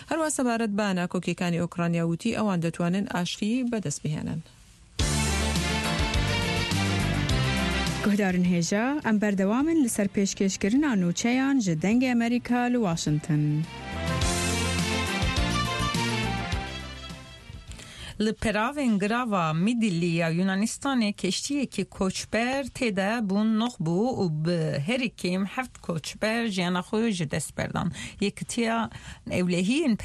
هەروە سەبارەت بە ناکۆکیەکانی ئۆکرانیا وتی ئەوان دەتوانن ئاشتی بەدەست بهێنن. گهدارن هێژە ئەم بەردەوامن لەسەر پێشکەشکردنا نوچەیان ji dengê Amerîka li Washington. Li peravên girava Midilliya Yunanistanê keştiyekî koçber têde bûn nox bû û bi herî kêm 7 koçber jiyana xwe ji dest berdan. Yekîtiya ewlehiyên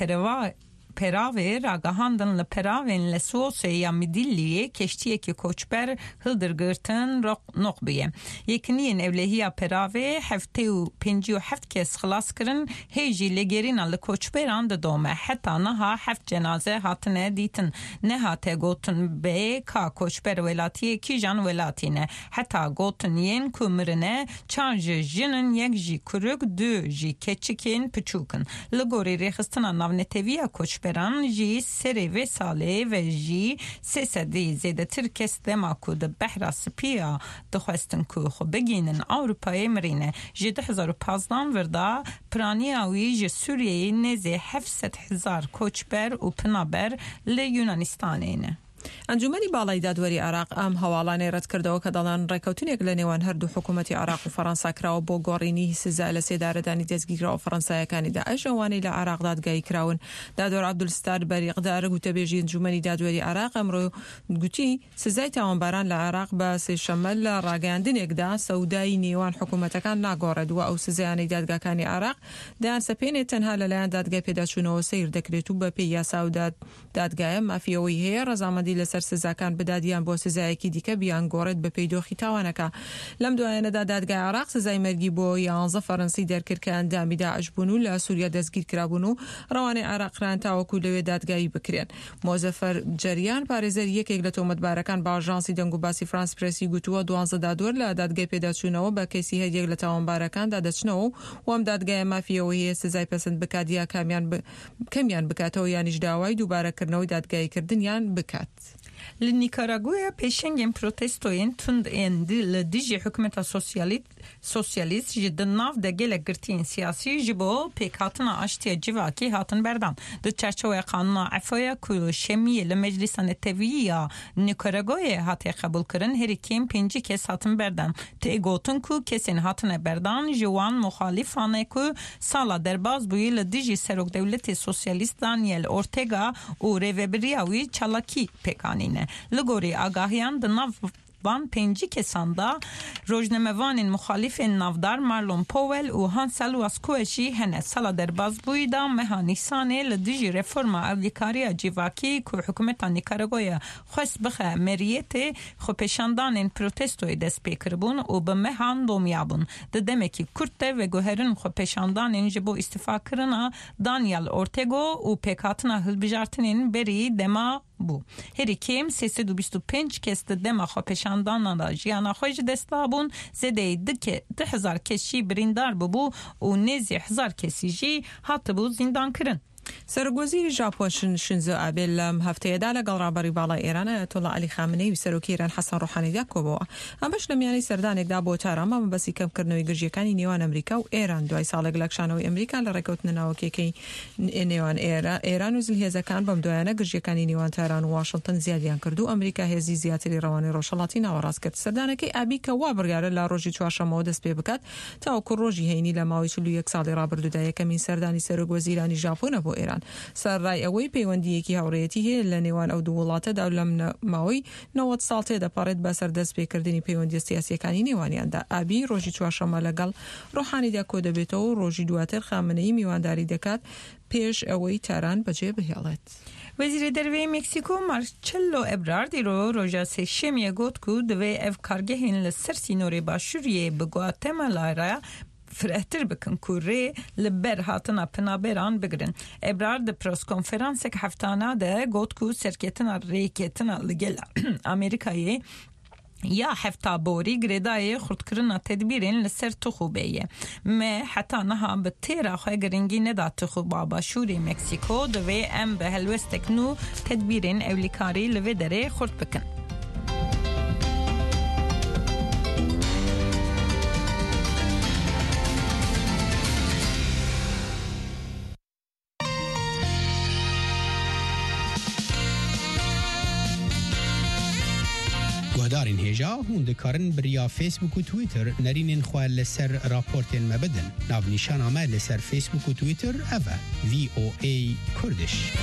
peravê ragahandin li peravên Lesvosê ya Midilliyê keştiyekî koçber hildirgirtin nox bûye. Yekîniyên ewlehiya peravê heftê û 57 kes xilas kirin, hê jî lêgerîna li koçberan didome. Heta niha 7 cenaze hatine dîtin. Nehate gotin bê ka koçber welatiyê kîjan welatî ne. Heta gotin yên ku mirine 4 ji jinin, 1 jî kuruk, 2 jî keçikên piçûkin. Li gorî rêxistina navneteviya koçberan jî serê vê salê ve jî 300 zêdetir kes dema ku di behra spiya dixwestin ku xwe bigînin Ewropayê mirîne. Ji 2015 virda piraniya wî ji Sûriyeyê nêzî 700,000 koçber û pinaber li Yunanistanê ne. ئەنجومەنی باڵای دادوەری عێراق ئەم هەواڵانەی ڕەت کردەوە کە دەڵێن ڕێکەوتنێک لە نێوان هەردوو حکوومەتی عێراق و فەڕەنسا کراوە بۆ گۆڕینی سزا لە سێدارەدانی دەستگیرکراوە فەڕەنسایەکانیدا. ئەش ئەوانەی لە عێراق دادگایی کراون. دادوەر عەبدولستار بەریقدار گوتەبێژی ئەنجومەنی دادوەری عێراق ئەمڕۆ گوتی سزای تاوانباران لە عێراق بە سێشەممە لە ڕاگەیاندنێکدا سەودای نێوان حکوومەتەکان ناگۆڕێت و ئەو سزایانەی دادگاکانی عێراق دایان سەپێنێت تەنها لەلایەن دادگای پێداچوونەوە سیر دەکرێت و بە پێی یاسا و دادگایە مافیەوەی هەیە ڕەزامەندی لەسەر سزاکان بدادیان بۆ سزایەکی دیکە بیان گۆڕێت بە پێی دۆخی تاوانەکە. لەم دوایەنەدا دادگای عێراق سزای مەرگی بۆ 11 فەڕەنسی دەرکرد کە ئەندامی داعش بوون و لە سووریا دەستگیر کرابوون و ڕەوانەی عێراقیان تاوەکو لەوێ دادگایی بکرێن. مۆزەفەر جەریان پارێزەر یەکێک لە تۆمەتبارەکان بە ئاژانسی دەنگ و باسی فرانس پرێسی گوتووە 12 دادوەر لە دادگای پێداچوونەوە بە کەسی هەریەک لە تاوانبارەکاندا دەچنەوە و ئەم دادگایە مافیەوەی هەیە سزای پەسەند بکات یا کەمیان بکاتەوە یانیش داوای دووبارەکردنەوەی دادگاییکردنیان بکات. Li Nikaraguya pêşengên protestoyên tund ên li dijî hikûmeta sosyalîst ji di nav de gelek girtiyên siyasî ji bo pêkhatina aştiya civakî hatin berdan. Di çerçeveya qanûna efoya ku şemiyê li Meclîsa Netewî ya Nikaraguya hatiye qebûl kirin, herî kêm 5 kes hatin berdan. Tê gotin ku kesên hatine berdan ji wan muxalîfan e ku sala derbas bûyî li dijî Serokdewletê Sosyalîst Daniel Ortega û rêveberiya wî çalakî pêkanîne. Li gorî agahiyan di nav van 5 kesan da rojnamevanên muxalîfên navdar Marlon Powell û Hansel Waskueşî hene. Sala derbasbûyî da meha Nîsanê li dijî reforma evlîkariya civakî ku hikûmeta Nikaraguya xwest bixe meriyetê xwepêşandanên protestoyê dest pê kiribûn û bi mehan domiyabûn. Di demekî Kurt de veguherin xwepêşandanên ji bo îstîfakirina Daniel Ortega û pêkhatina hilbijartinên berî dema bû. Herî kêm 325 kes di dema xwepêşandana da jiyana xwe ji dest dabûn, zêdeyî 10,000 kes jî birîndar bûbû û nêzî 1000 kesî jî hatibû zîndankirin. سەرۆکوەزیری ژاپۆن شینزۆ ئابێ لەم هەفتەیەدا لەگەڵ ڕابەری باڵای ئێران ئایەتۆڵا عەلی خامنەی و سەرۆکی ئێران حەسەن ڕۆحانیدا کۆبەوە. ئەمەش لە میانەی سەردانێکدا بۆ تارەما مەبەستی کەمکردنەوەی گرژیەکانی نێوان ئەمریکا و ئێران دوای ساڵێک لە کشانەوەی ئەمریکا لە ڕێکەوتنە ناوەکیەکەی نێوان ئێران و زلهێزەکان بەم دوایانە گرژیەکانی نێوان تاران و واشنگتن زیادیان کرد و ئەمریکا هێزی زیاتری ڕەوانەی ڕۆژهەڵاتی ناوەڕاست کرد. سەردانەکەی ئابی کە وا بڕیارە لە ڕۆژی چوارشەممەوە دەست پێ بکات تاوەکو ڕۆژی هەینی لە ماوەی 41 ساڵی ڕابردوودا یەکەمین سەردانی سەرۆکوەزیرانی ژاپۆنە بۆ ئێران. سەرڕای ئەوەی پەیوەندیەکی هاوڕێیەتی هەیە لە نێوان ئەو دوو وڵاتەدا و لەم ماوەی 90 ساڵ تێدەپەڕێت بەسەر دەست پێکردنی پەیوەندی سیاسیەکانی نێوانیاندا. ئابی ڕۆژی چوارشەممە لەگەڵ ڕۆحانیدا کۆ دەبێتەوە و ڕۆژی دواتر خامنەی میوانداری دەکات پێش ئەوەی تاران بەجێ بهێڵێت. Wezîrê Derveyê Meksîko Marcelo Ebrard îro roja sêşemiyê got ku divê ev kargehên li ser sînorê başûriyê bi Guatemala'ya فرهتر بکن که ری لبر هاتنا پنابران بگرن. ابرار ده پرسکنفرانسک هفتانه ده گوت که سرکتنا ریکتنا لگل امریکایی یا هفتا بوری گریدای خودکرنا تدبیرین لسر تخوبیه. ما حتی نها به تیرا خواه گرنگی ندا تخوبا باشوری مکسیکو دوی ام به هلوستک نو تدبیرین اولیکاری لوی داره خورد بکن. گهدارین هجا هون دکارن بریا فیسبوک و تویتر نرینین خواه لسر راپورتین مبدن ناو نیشان آمه لسر فیسبوک و تویتر اوه VOA کردش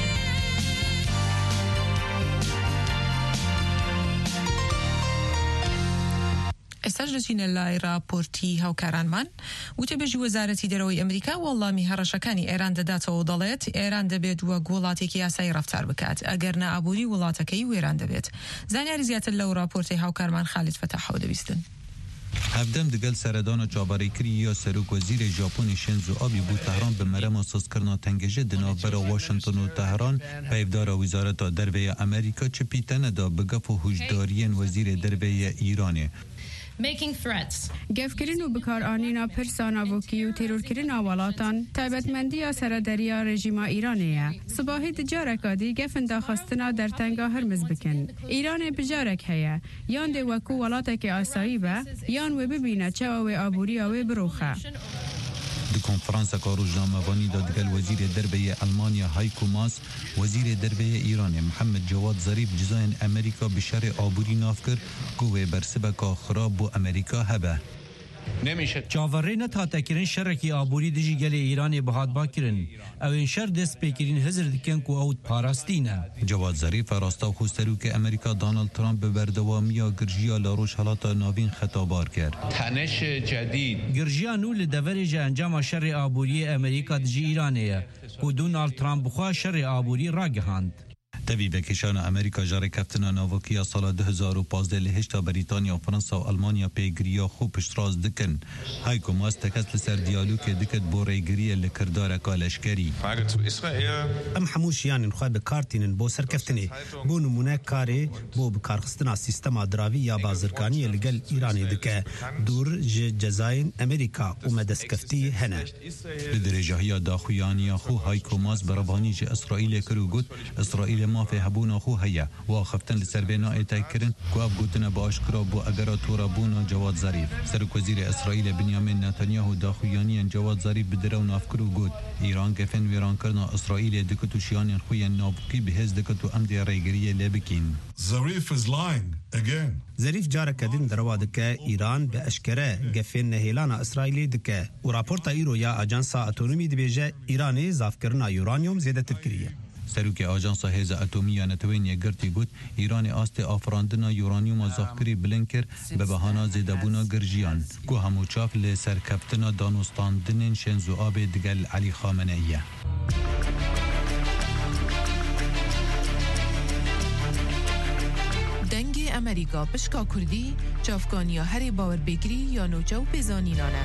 استجلسين اللای راپورتی هاوکارانمان وتبجی وزارتی دروی امریکا والله هەڕەشەکانی ئێران دەداتەوە دەڵێت ئێران دەبێت وەک وڵاتێکی یاسایی ڕەفتار بکات ئەگەر نەئابووری وڵاتەکەی وێران دەبێت زانیاری زیاتر لەو راپۆرتی هاوکارمان خالد فتاحەوە دەبیستن هفدم دگل سردان و چاباری کری یا سروک وزیر ژاپن شینزو آبی بود تهران به مرم سازکرنا تنگجه دناف برا واشنطن و تهران پیفدار وزارت دروی امریکا چه پیتنه دا بگف و هجدارین وزیر دروی ایرانه making threats. گفکرین و بکارانینا پرسانا وکی و ترورکرین آوالاتان تایبتمندی سردریا رژیم ایرانیه. صباحی تجارکادی گفن داخستنا در تنگا هرمز بکن. ایران بجارک هیا. یان ده وکو ولاتک آسایی با یان و ببینه چه و آبوری و بروخه. د کنفرانس روزنامه‌وانی دادگل وزیر دربه آلمانیا هایکو ماس وزیر دربه ایران محمد جواد ظریف جزاین امریکا به شر آبوری ناف کرد گوه برسبکا خراب بو امریکا هبه نمیشه چاوره تا تکرین شرکی آبوری دیجی گل ایران بهاد باکرین او این شر دست بکرین هزر دکن کو اوت پاراستینه جواد ظریف راستا خوسترو که امریکا دانالد ترامپ به بردوامیا گرژیا لاروش حالاتا ناوین خطابار کرد تنش جدید گرژیا نو لدورج انجام شر آبوری امریکا دیجی ایرانیه کو دونالد ترامپ بخوا شر آبوری را گهاند تبی بکشان امریکا جاری کفتنا ناوکیا سال 2015 لهشتا بریتانیا و فرانسا و آلمانیا پیگریا خوب پشتراز دکن هایکو ماس تکست لسر دیالوگ دکت بوریگری لکردار کالشکری ام حموشیان نخواه بکارتینن بو سرکفتنی بو نمونه کاری بو بکارخستنا سیستما دراوی یا بازرگانی لگل ایرانی دکه دور جزاین امریکا و مدسکفتی هنه لدرجه داخویانی خو هایکو ماس برابانی جه اسرائیل کرو گود اسرائیل ما في هبونا خو هيا واخفتن لسربينا ايتاكرن كواب قوتنا باشكرا بو اگرا تورابونا جواد ظريف سرك وزير اسرائيل بنيامين نتنياهو داخويانيا جواد ظريف بدرون افكرو قوت ايران كفن ويران كرنا اسرائيل دكتو شيانين خويا نابكي بهز دكتو امدي ريگريه لبكين ظريف is lying again ظریف جاره کدین دروا دکه ایران به اشکره گفین نهیلانا اسرائیلی دکه و راپورتا ایرو یا اجانسا اتونومی دبیجه ایرانی زافکرنا یورانیوم زیده ترکریه سروک آژانس هیز اتمی نتوین یگرتی گوت ایران آست آفراندنا یورانیوم زاخکری بلنکر به بهانه زیدبونا گرجیان کو همو چاف لسرکفتنا دانوستاندنین شنزو آب دگل علی خامنه‌ایه دنگ امریکا پشکا کردی چافکانیا هری باور بگری یا نوچو بزانینانه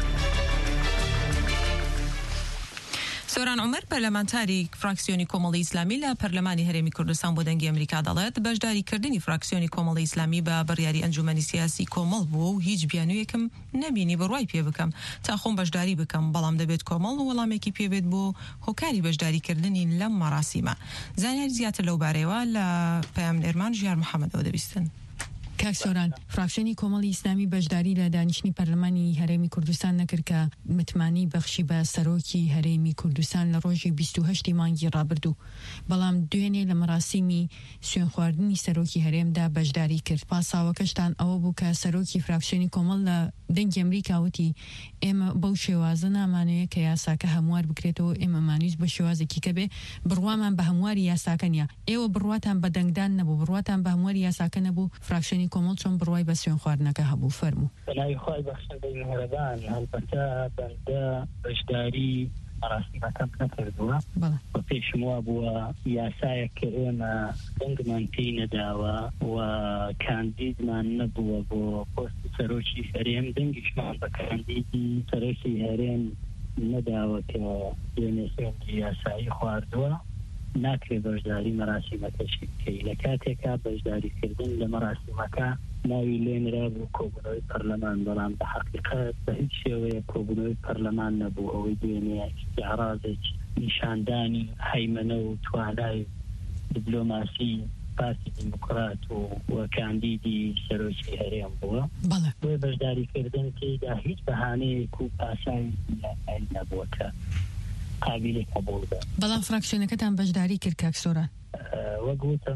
سوران عمر پارلمانتاری فراکسیونی کۆمەڵی ئیسلامی لە پەرلەمانی هەرێمی کوردستان بۆ دەنگی ئەمریکا دەڵێت بەشداریکردنی فراکسیۆنی کۆمەڵی ئیسلامی بە بڕیاری ئەنجومەنی سیاسی کۆمەڵ بووە و هیچ بیانوویەکم نەبینی بڕوای پێ بکەم تا خۆم بەشداری بکەم بەڵام دەبێت کۆمەڵ و وەڵامێکی پێبێت بۆ هۆکاری بەشداریکردنی لەم مەراسیمە زانیاری زیاتر لەو بارەیەوە لە پەیامنێرمان ژیار محەممەدەوە دەبیستن کاکسۆران فراکسیۆنی کۆمەڵی ئیسلامی بەشداری لە دانیشتنی پەرلەمانی هەرێمی کوردستان نەکرد کە متمانی بەخشی بە سەرۆکی هەرێمی کوردستان لە ڕۆژی 28 مانگی ڕابردوو بەڵام دوێنێ لە مەراسیمی سوێن خواردنی سەرۆکی هەرێمدا بەشداری کرد پاساوەکەشتان ئەوە بوو کە سەرۆکی فراکسیۆنی کۆمەڵ لە دەنگی ئەمریکا وتی ئێمە بەو شێوازە نامانەیە کە یاساکە هەموار بکرێتەوە ئێمە مانویست بە شێوازێکی کە بێ بڕوامان بە هەمواری یاساکە نیە ئێوە بڕواتان بە دەنگدان نەبوو بڕواتان بە هەمواری یاساکە نەبوو فراکسیۆنی کۆمەڵ چۆن بڕوای بە سوێن خواردنەکە هەبوو فەرموو بەلای خۆی بەخشندەی میهرەبان هەڵبەتە بەندە بەشداری مەراسیمەکەم نەکردووە بە پێشم وا بووە یاسایەک کە ئێمە دەنگمان پێی نەداوە و کاندیدمان نەبووە بۆ پۆستی سەرۆکی هەرێم دەنگیشمان بە کاندیدی سەرۆکی هەرێم نەداوە کە دوێنێ سوێندی یاسایی خواردووە ناکرێ بەشداری مەراسیمەکەشی بکەی لە کاتێکا بەشداریکردن لە مەراسیمەکە ناوی لێنرا بوو کۆبوونەوەی پەرلەمان بەڵام بە حەقیقەت بە هیچ شێوەیە کۆبوونەوەی پەرلەمان نەبوو ئەوەی دوێنێ استیعراضێک نیشاندانی هەیمەنە و توانای دیپلۆماسی پارتی دیموکرات و کاندیدی سەرۆکی هەرێم بووە بۆ بەشداریکردن تێیدا هیچ بەهانەیەک و پاساوی نەبووە کە قابلی قبول بە بەڵام فراکسیۆنەکەتان بەشداری کرد کاکسۆران وەگوتم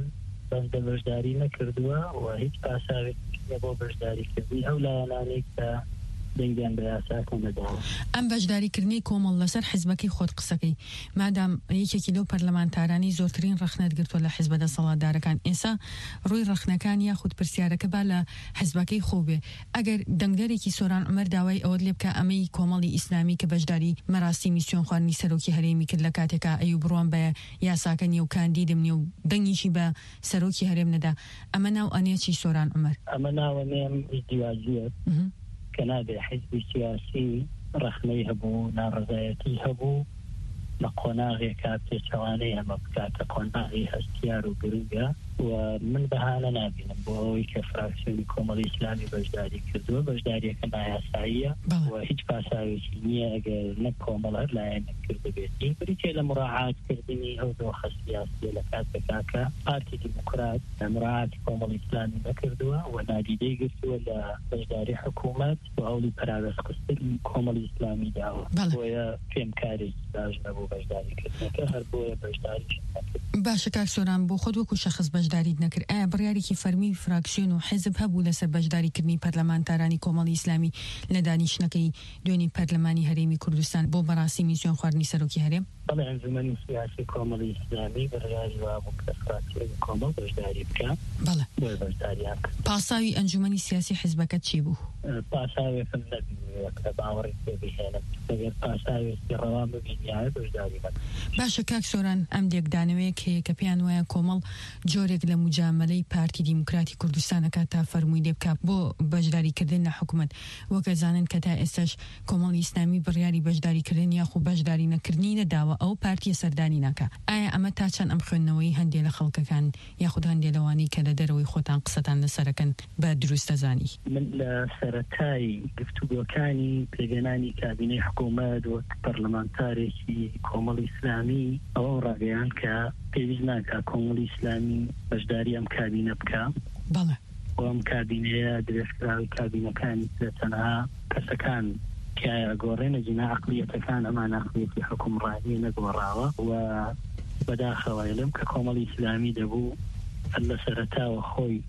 بەندە بەشداری نەکردووە و هیچ پاساوێکی بۆ بەشداریکردنی ئەو لایەنانەی کە دەنگیان بە یاساکە نەداوە. ئەم بەشداریکردنی کۆمەڵ لەسەر حیزبەکەی خۆت قسەکەی مادام یەکێکی لەو پەرلەمانتارانی زۆرترین ڕەخنەت گرتووە لە حیزبە دەسەڵاتدارەکان ئێستا ڕووی ڕەخنەکان یاخود پرسیارەکە با لە حیزبەکەی خۆ بێ ئەگەر دەنگدەرێکی سۆران عومەر داوای ئەوە لێ بکە ئەمەی کۆمەڵی ئیسلامی کە بەشداری مەراسی میسیۆن خواردنی سەرۆکی هەرێمی کرد لە کاتێکا ئەیوب بڕوان بە یاساکە نیە و کاندیدم نیە و دەنگیشی بە سەرۆکی هەرێم نەدا ئەمە ناو ئەنێچی سۆران عومەر ئەمە ناوە نێم ئیزدیواجیە کە نابێ حیزبی سیاسی ڕەخنەی هەبوو ناڕەزایەتی هەبوو لە قۆناغێکا پێچەوانەی ئەمە بکاتە قۆناغی هەستیار و گرنگە و من بەهانە نابینم بۆ ئەوەی کە فراکسیۆنی کۆمەڵی ئیسلامی بەشداری کردووە بەشداریەکە نایاساییە و هیچ پاساوێکی نییە ئەگەر نەک کۆمەڵ هەر لایەنێک کرده بێتی بریتێ لە مراعاتکردنی ئەو دۆخە سیاسیە لە کاتێکا کە پارتی دیموکرات مراعاتی کۆمەڵی ئیسلامی نەکردووە و نادیدەی گرتووە لە بەشداری حکوومەت و ئەوڵی پەراگەزخستنی کۆمەڵی ئیسلامی داوە بۆیە پێم کارێکی باش نەبوو بەشداریکردنەکە هەر بۆیە بەشداریش نەکرد. باشە کاک سۆران بۆ خۆت وەکو شەخص بەشداریت نەکرد ئایا بڕیارێکی فەرمی فراکسیۆن و حیزب هەبوو لەسەر بەشداریکردنی پەرلەمانتارانی کۆمەڵی ئیسلامی لە دانیشتنەکەی دوێنی پەرلەمانی هەرێمی کوردستان بۆ بەڕاستی میسیۆن خواردنی سەرۆکی هەرێم؟ بەڵێ ئەنجومەنی سیاسی کۆمەڵی ئیسلامی بڕیاری وا بوو کە فراکسیۆنی کۆمەڵ بەشداری بکات. بەڵێ بۆی بەشداریان کرد. پاساوی ئەنجومەنی سیاسی حیزبەکەت چی بوو؟ پاساوێکم نەبینیوە کە باوەڕی پێ بهێنم ئەگەر پاساوێکی ڕەوان ببینیایە بەشداری بکات. باشە کاک سۆران ئەم دێکدانەوەیەک هەیە کە پێیان وایە کۆمەڵ جۆرێک لە مجاملەی پارتی دیموکراتی کوردستانەکە تا فەرمووی لێ بکات بۆ بەشداریکردن لە حکوومەت وەکە زانن کە تا ئێستاش کۆمەڵی ئیسلامی بڕیاری بەشداریکردن یاخو بەشداری نەکردنی نەداوە ئەو پارتیە سەردانی ناکە. ئایا ئەمە تا چەند ئەم خوێندنەوەی هەندێک لە خەڵکەکان یاخود هەندێک لەوانی کە لە دەرەوەی خۆتان قسەتان لەسەرەکەن بە دروست دەزانی؟ من لە سەرەتای گفتوگۆکانی پێگەنانی کابینەی حکوومەت و پەرلەمانتارێکی کۆمەڵی ئیسلامی ئەوە ڕاگەیان کە پێویست ناکات کۆمەڵی ئیسلامی بەشداری ئەم کابینە بکە. بەڵێ و ئەم کابینەیە درێژکراوی کابینەکانی تەنها کەسەکان کە گۆڕێنە جنا عەقلیەتەکان ئەمان عەقلیەتی حکومڕانی نەگۆڕاوە و بەداخەوە لەم کە کۆمەڵی ئیسلامی دەبوو لە سەرەتاوە خۆی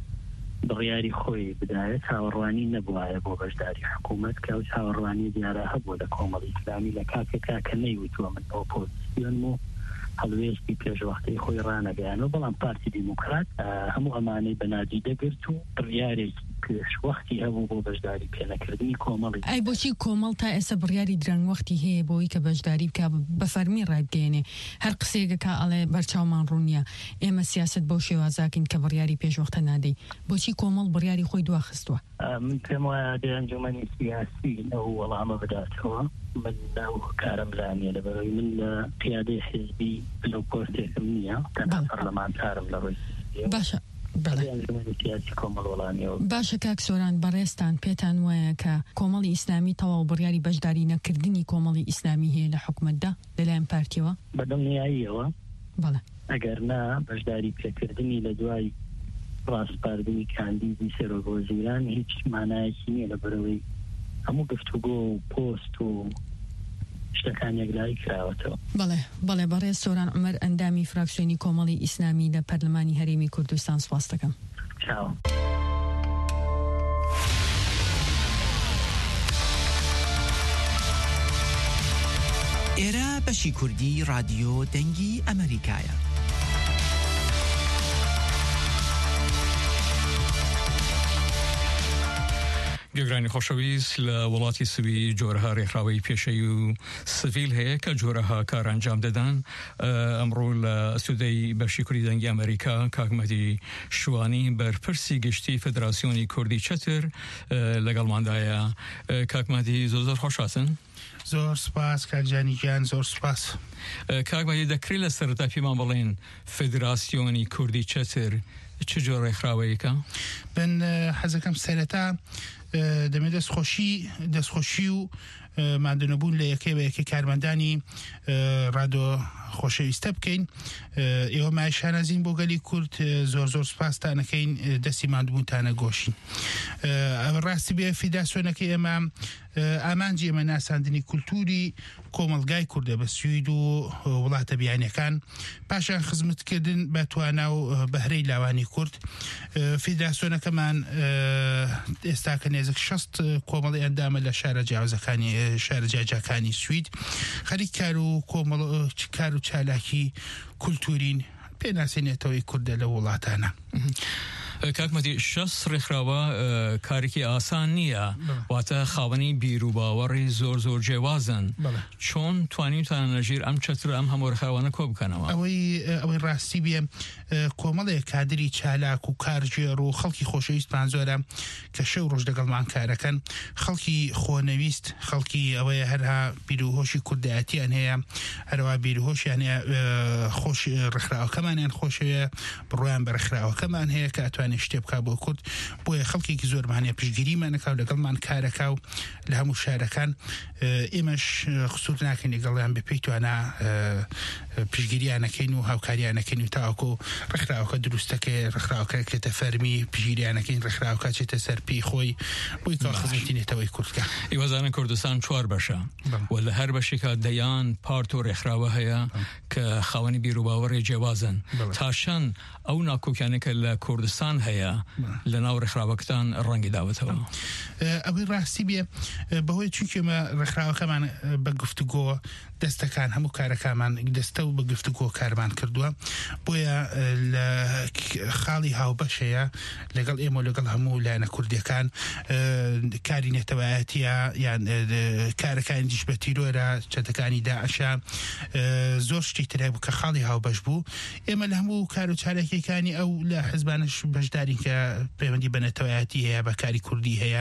بڕیاری خۆی بدایە چاوەڕوانی نەبووایە بۆ بەشداری حکوومەت کە ئەو چاوەڕوانی دیارە هەبوو لە کۆمەڵی ئیسلامی لە کاتێکا کە نەیوتووە من ئۆپۆزیسیۆن و هەڵوێستی پێشوەختەی خۆی ڕانەگەیانەوە بەڵام پارتی دیموکرات هەموو ئەمانەی بەنادی دەگرت و بڕیارێکی پێشوەختی هەبوو بۆ بەشداری پێنەکردنی کۆمەڵی. ئای بۆچی کۆمەڵ تا ئێستا بڕیاری درەنگوەختی هەیە بۆی کە بەشداری بکە بە فەرمی ڕایگەێنێ هەر قسێگەکە ئەڵێ بەرچاومان ڕوونیە ئێمە سیاست بۆ شێوازاکەین کە بڕیاری پێشوەختە نادەی بۆچی کۆمەڵ بڕیاری خۆی دواخستووە؟ من پێم وایە ئەنجومەنی سیاسی ئەو وەڵامە بداتەوە من ناو کارم لانیە لەبەرەوەی من لە قیادەی حیزبی لەو پۆستێکم نییە تەنها پەرلەمانتارم لە ڕۆی. باشە باشە کاک سۆران بەڕێستان پێتان وایە کە کۆمەڵی ئیسلامی تەواو بڕیاری بەشداری نەکردنی کۆمەڵی ئیسلامی هەیە لە حکوومەتدا لەلایەن پارتیەوە بەدڵنیاییەوە؟ بەڵێ ئەگەر نا بەشداری پێکردنی لە دوای ڕاستپاردنی کاندیدی سەرۆکوەزیران هیچ مانایەکی نییە لەبەرەوەی هەموو گفتوگۆ و پۆست و شتەکان یەکلایی کراوەتەوە. بەڵێ بەڕێز سۆران عومەر ئەندامی فراکسیۆنی کۆمەڵی ئیسلامی لە پەرلەمانی هەرێمی کوردستان سوپاس دەکەم. چاو. ئێرە بەشی کوردی رادیۆ دەنگی ئەمریکایە. گەگرانی خۆشەویست لە وڵاتی سوی جۆرەها ڕێکخراوەی پێشەی و سڤیل هەیە کە جۆرەها کار ئەنجام دەدان. ئەمڕۆ لە سودەی بەشی کوردی دەنگی ئەمریکا کاکمەدی شوانی بەرپرسی گشتی فدراسیۆنی کوردی چەتر لەگەڵماندایە. کاکمەدی زۆر خۆشاتن. زۆر سپاس کاکجانیگیان زۆر سپاس. کاکمەدی دەکرێت لە سەرەتا پێمان بڵێن فدراسیۆنی کوردی چەتر چ جۆر ڕێکخراوەیەکە؟ بن حەزەکەم سەرەتا دەمێ دەستخۆشی و مادنەبوون لە یەکێ کارمەندانی ڕادیۆ خۆشەویستە بکەین. ئێوە مایشانەزین بۆ گەلی کورد زۆر سپاستانەکەین دەستی مادبوونتانە گۆشین. ڕاستی بێ فیداسیۆنەکەی ئێمە ئامانجی ئێمە ناساندنی کولتوری کۆمەلگای کوردە بە سوید و وڵاتە بیانیەکان پاشان خزمەتکردن بە توانا و بەهرەی لاوانی کورد. فیداسیۆنەکەمان ئێستا کە نێزێک 60 کۆمەڵی ئەندامە لە شارە جیاوازەکانی شارە جیاجاکانی سوید خەریک کار و چالاکی کولتورین پێناسێنێتەوەی کوردە لە وڵاتانە. کاکمەتی 60 ڕێکخراوە کارێکی ئاسان نییە، واتە خاوەنی بیر و باوەڕی زۆر جێوازن. چۆن توانیتان لەژێر ئەم چەتر ئەم هەموو ڕێکخراوانە کۆ بکەنەوە؟ ئەوەی ڕاستی بێ کۆمەڵێک کادری چالاک و کارژێر و خەڵکی خۆشەویستمان زۆرە کە شەو ڕۆژ لەگەڵمان کارەکەن، خەڵکی خۆنەویست، خەڵکی ئەوەیە هەرها بیرروهۆشی کوردایەتیان هەیە، هەروە بیرروهۆشیان هەیە خۆش ڕێکخراوەکەمانیان خۆشەوێ بڕۆیان بە ڕێکخراوەکەمان هەیە کە ئەتوانێت شتێ بکا بۆ کورد. بۆیە خەڵکێکی زۆرمانە پشتگیریمانەکە و لەگەڵمان کارەکە و لە هەموو شارەکان ئێمەش خسوور ناکەین لەگەڵیان بە پێی توانە پشتگیریانەکەین و هاوکاریانەکەین و تاوەکو ڕێکخراوەکە دروستەکەی ڕێکخراوەکە کێتە فەرمی پشتگیریانەکەین ڕێکخراوەکە چێتە سەر پێی خۆی بۆی کە خزمەتی نێتەوەی کوردکە. ئێوەزانە کوردستان 4 بەشە و لە هەر بەشێکە دەیان پارت و ڕێکخراوە هەیە کە خاوەنی بیر و باوەڕی جێوازن. تاشەن ئەو ناکۆکیانێکە لە کوردستان هەیە لە ناو ڕێکخراوەکەتان ڕەنگی داوەتەوە. ئەوەی ڕاستی بێ بەهۆی چونکە ئێمە ڕێکخراوەکەمان بە گفتوگۆ دەستەکان هەموو کارەکەمان دەستە و بە گفتوگۆ کارمان کردووە، بۆیە لە خاڵی هاوبەشەیە لەگەڵ ئێمە لەگەڵ هەموو لایەنە کوردیەکان کاری نێتەوایەتیە یان کارەکانی دیش بە تیرۆرە چەتەکانی داعشە زۆر شتی ترای بوو کە خاڵی هاوبەش بوو. ئێمە لە هەموو کار و چارەکیەکانی ئەو لە حزبانش بەشدارین کە پەیوەندی بە نێتەوایەتی هەیە، بە کاری کوردی هەیە.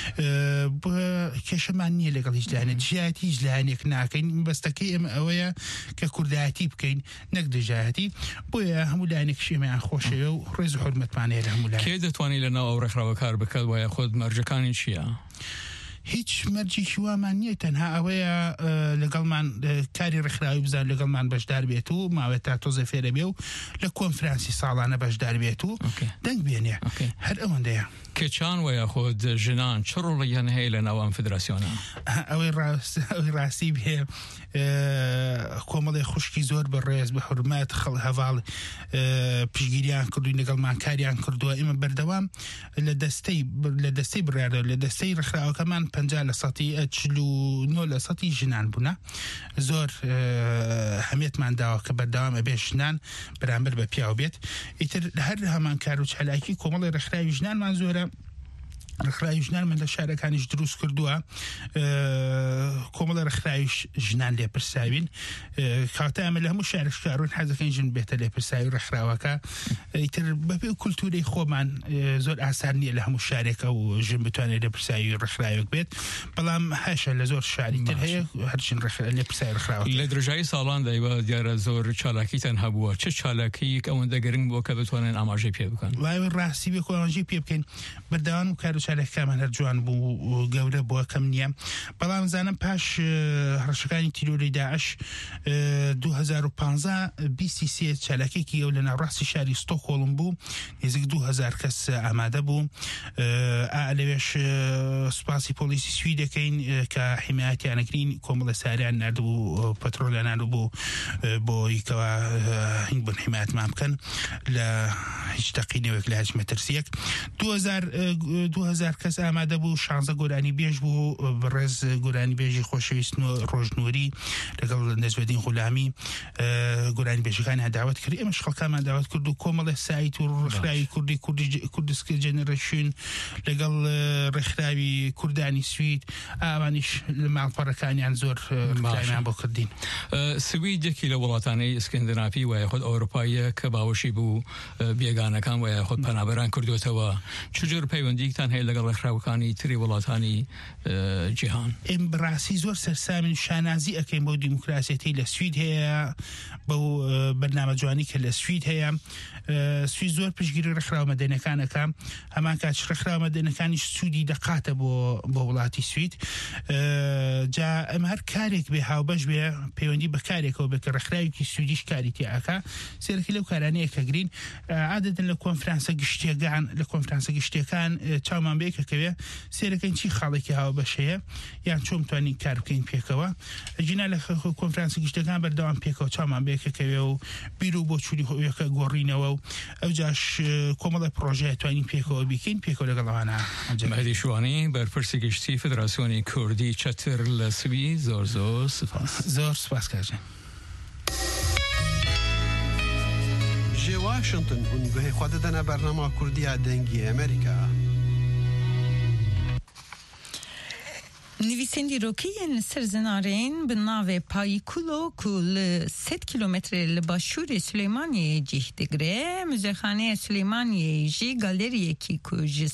کێشەمان نییە لەگەڵ هیچ لایەنێک، دژایەتی هیچ لایەنێک ناکەین، بەستەکەی ئێمە ئەوەیە کە کوردایەتی بکەین نەک دژایەتی. بۆیە هەموو لایەنێکی شێمیان خۆشەوە و ڕێز و حورمەتمان هەیە لە هەموو لایەن. کێ دەتوانێت لە ناو ئەو ڕێکخراوە کار بکات وایە خۆت مەرجەکانی چییە؟ هیچ مەرجێکی وامان نییە، تەنها ئەوەیە لەگەڵمان کاری ڕێکخراوی بزان لەگەڵمان بەشدار بێت و ماوەت تا تۆزە فێرە بێ و لە کۆنفرانسی ساڵانە بەشدار بێت و دەنگ بێنێ. هەر ئەوەندەیە. کێچان وایە خۆت ژنان چ ڕۆڵیان هەیە لە ناو ئەم فیدراسیۆنە؟ ئەوەی ڕاستی بێ کۆمەڵی خوشکی زۆر بەڕێز بە حورمەت خەڵ هەواڵ پشگیریان کردووی لەگەڵمان کاریان کردووە. ئێمە بەردەوام لە دەستەی بڕیاردە لە دەستەی ڕێکخراوەکەمان 49% ژنان بوونە. زۆر هەمێتمان داوە کە بەردەوام ئەبێ ژنان بەرامبەر بە پیاو بێت. ئیتر هەر هەمان کار و چالاکی کۆمەڵی ڕێکخراوی ژنانمان زۆرە. ڕێکخراوی ژنان من لە شارەکانیش دروست کردووە، کۆمەڵی ڕێکخراویش ژنان لێپرساوین. کاتە ئەمە لە هەموو شارشکارون حەزەکەین ژن بێتە لێپرساوی ڕێکخراوەکە. ئیتر بەپێ کولتوری خۆمان زۆر ئاسان نییە لە هەموو شارێکە و ژن بتوانێت لێپرساوی ڕێکخراوێک بێت، بەڵام هەشە لە زۆر شاری تر هەیە هەرچین لێپرساوی ڕێکخراوە. لە درژایی ساڵان دایوە دیارە زۆر چالاکیتان هەبووە، چه چالاکیەک ئەوەندە گرنگ بووە کە بتوانن ئاماژەی پێ بکەن؟ وای ڕاستی بێ ئاماژەی پێ بکەین. بەردەوام و کار و چارەکەمان هەر جوان بوو گەورە بووە کەم نییە، بەڵام زانم پاش هەڕەشەکانی تیرۆری داعش 2015 23 چالاکێکی ئەو لە ناوڕاستی شاری ستۆکهۆڵم بوو، نزیک 2000 کەس ئامادە بوو. لەوێش سوپاسی پۆلیسی سوید دەکەین کە حیمایەتیانەکرین، کۆمەڵە ساریان نردبوو پەترۆلیان نردبوو بۆی کەوە هینگ بن حیمایەتمان بکەن لە هیچ تەقینەوەیەک لە هیچ مەترسیەک. 2000 کەس ئامادە بوو، 16 گۆرانی بێژ بوو بەڕێز گۆرانی بێژی خۆشەویست ڕۆژنووری لەگەڵ نەجمەدین غولامی گۆرانی بێژەکانی داوت کرد. ئێمەش خەڵکامان داوت کرد و کۆمەڵە سایت و ڕێکخراوی کوردسکی جێنەرەشن لەگەڵ ڕێکخراوی کوردانی سوید ئەوانیش لە ماڵپەڕەکانیان زۆر ڕێکخراویان بۆ کردین. سویدێکی لە وڵاتانەی ئسکەندناڤی وایە خۆت ئەوروپاییە کە باوەشی بوو بێگانەکان وایە خۆت پەنابەران کردوێتەوە، چجور پەیوەندیتان هەیە وایە لەگەڵ ڕێکخراوەکانی تری وڵاتانی جیهان ئێمبراسی زۆر سەرسامی شانازی ئەەکەین بۆ دیموکراسیەتی لە سوید هەیە بەو بەرنامە جوانی کە لە سوید هەیە سوید زۆر پشتگیری ڕێکخراوە مەدەنیەکانەکە هەمان کات ڕێکخراوە مەدەنیەکانیش سوودی دەقاتە بۆ وڵاتی سوید جا ئەم هەر کارێک بێ هاوبەش بێ پەیوەندی بە کارێکەوە بێت کە ڕێکخراوێکی سوودیش کاری تێئاکا سێرەکی لەو کارانەیە کە گرین عادەتەن لە کۆنفرانسە گشتیەکان چاومان بێکەکەوێ سێرەکەین چی خاڵێکی هاوبەش هەیە یان چۆن توانین کار بکەین پێکەوە جینا لە کۆنفرانسە گشتەکان بەردەوام پێکەوە چاومان بێکەکەوێ و بیر و بۆ چوری هۆیەکە گۆڕینەوە و ئەو جاش کۆمەڵی پرۆژەیە توانین پێکەوە بیکەین پێکەوە لەگەڵەوانە مەهدی شوانی بەرپرسی گشتی فدراسیۆنی کوردی چەتر لە سوی زۆر سپاس کاژێ جێ واشنگتن ئونگوهەی خوا دەدەنە بەرنامە کوردیە دەنگی ئەمریکا نویسندیروکیên Sirzinarên bi navê Payikulo ku li 100 kilometre li başûrê Süleymaniyê cih digire, Müzexaneya Süleymaniyê jî galeriyekî ku ji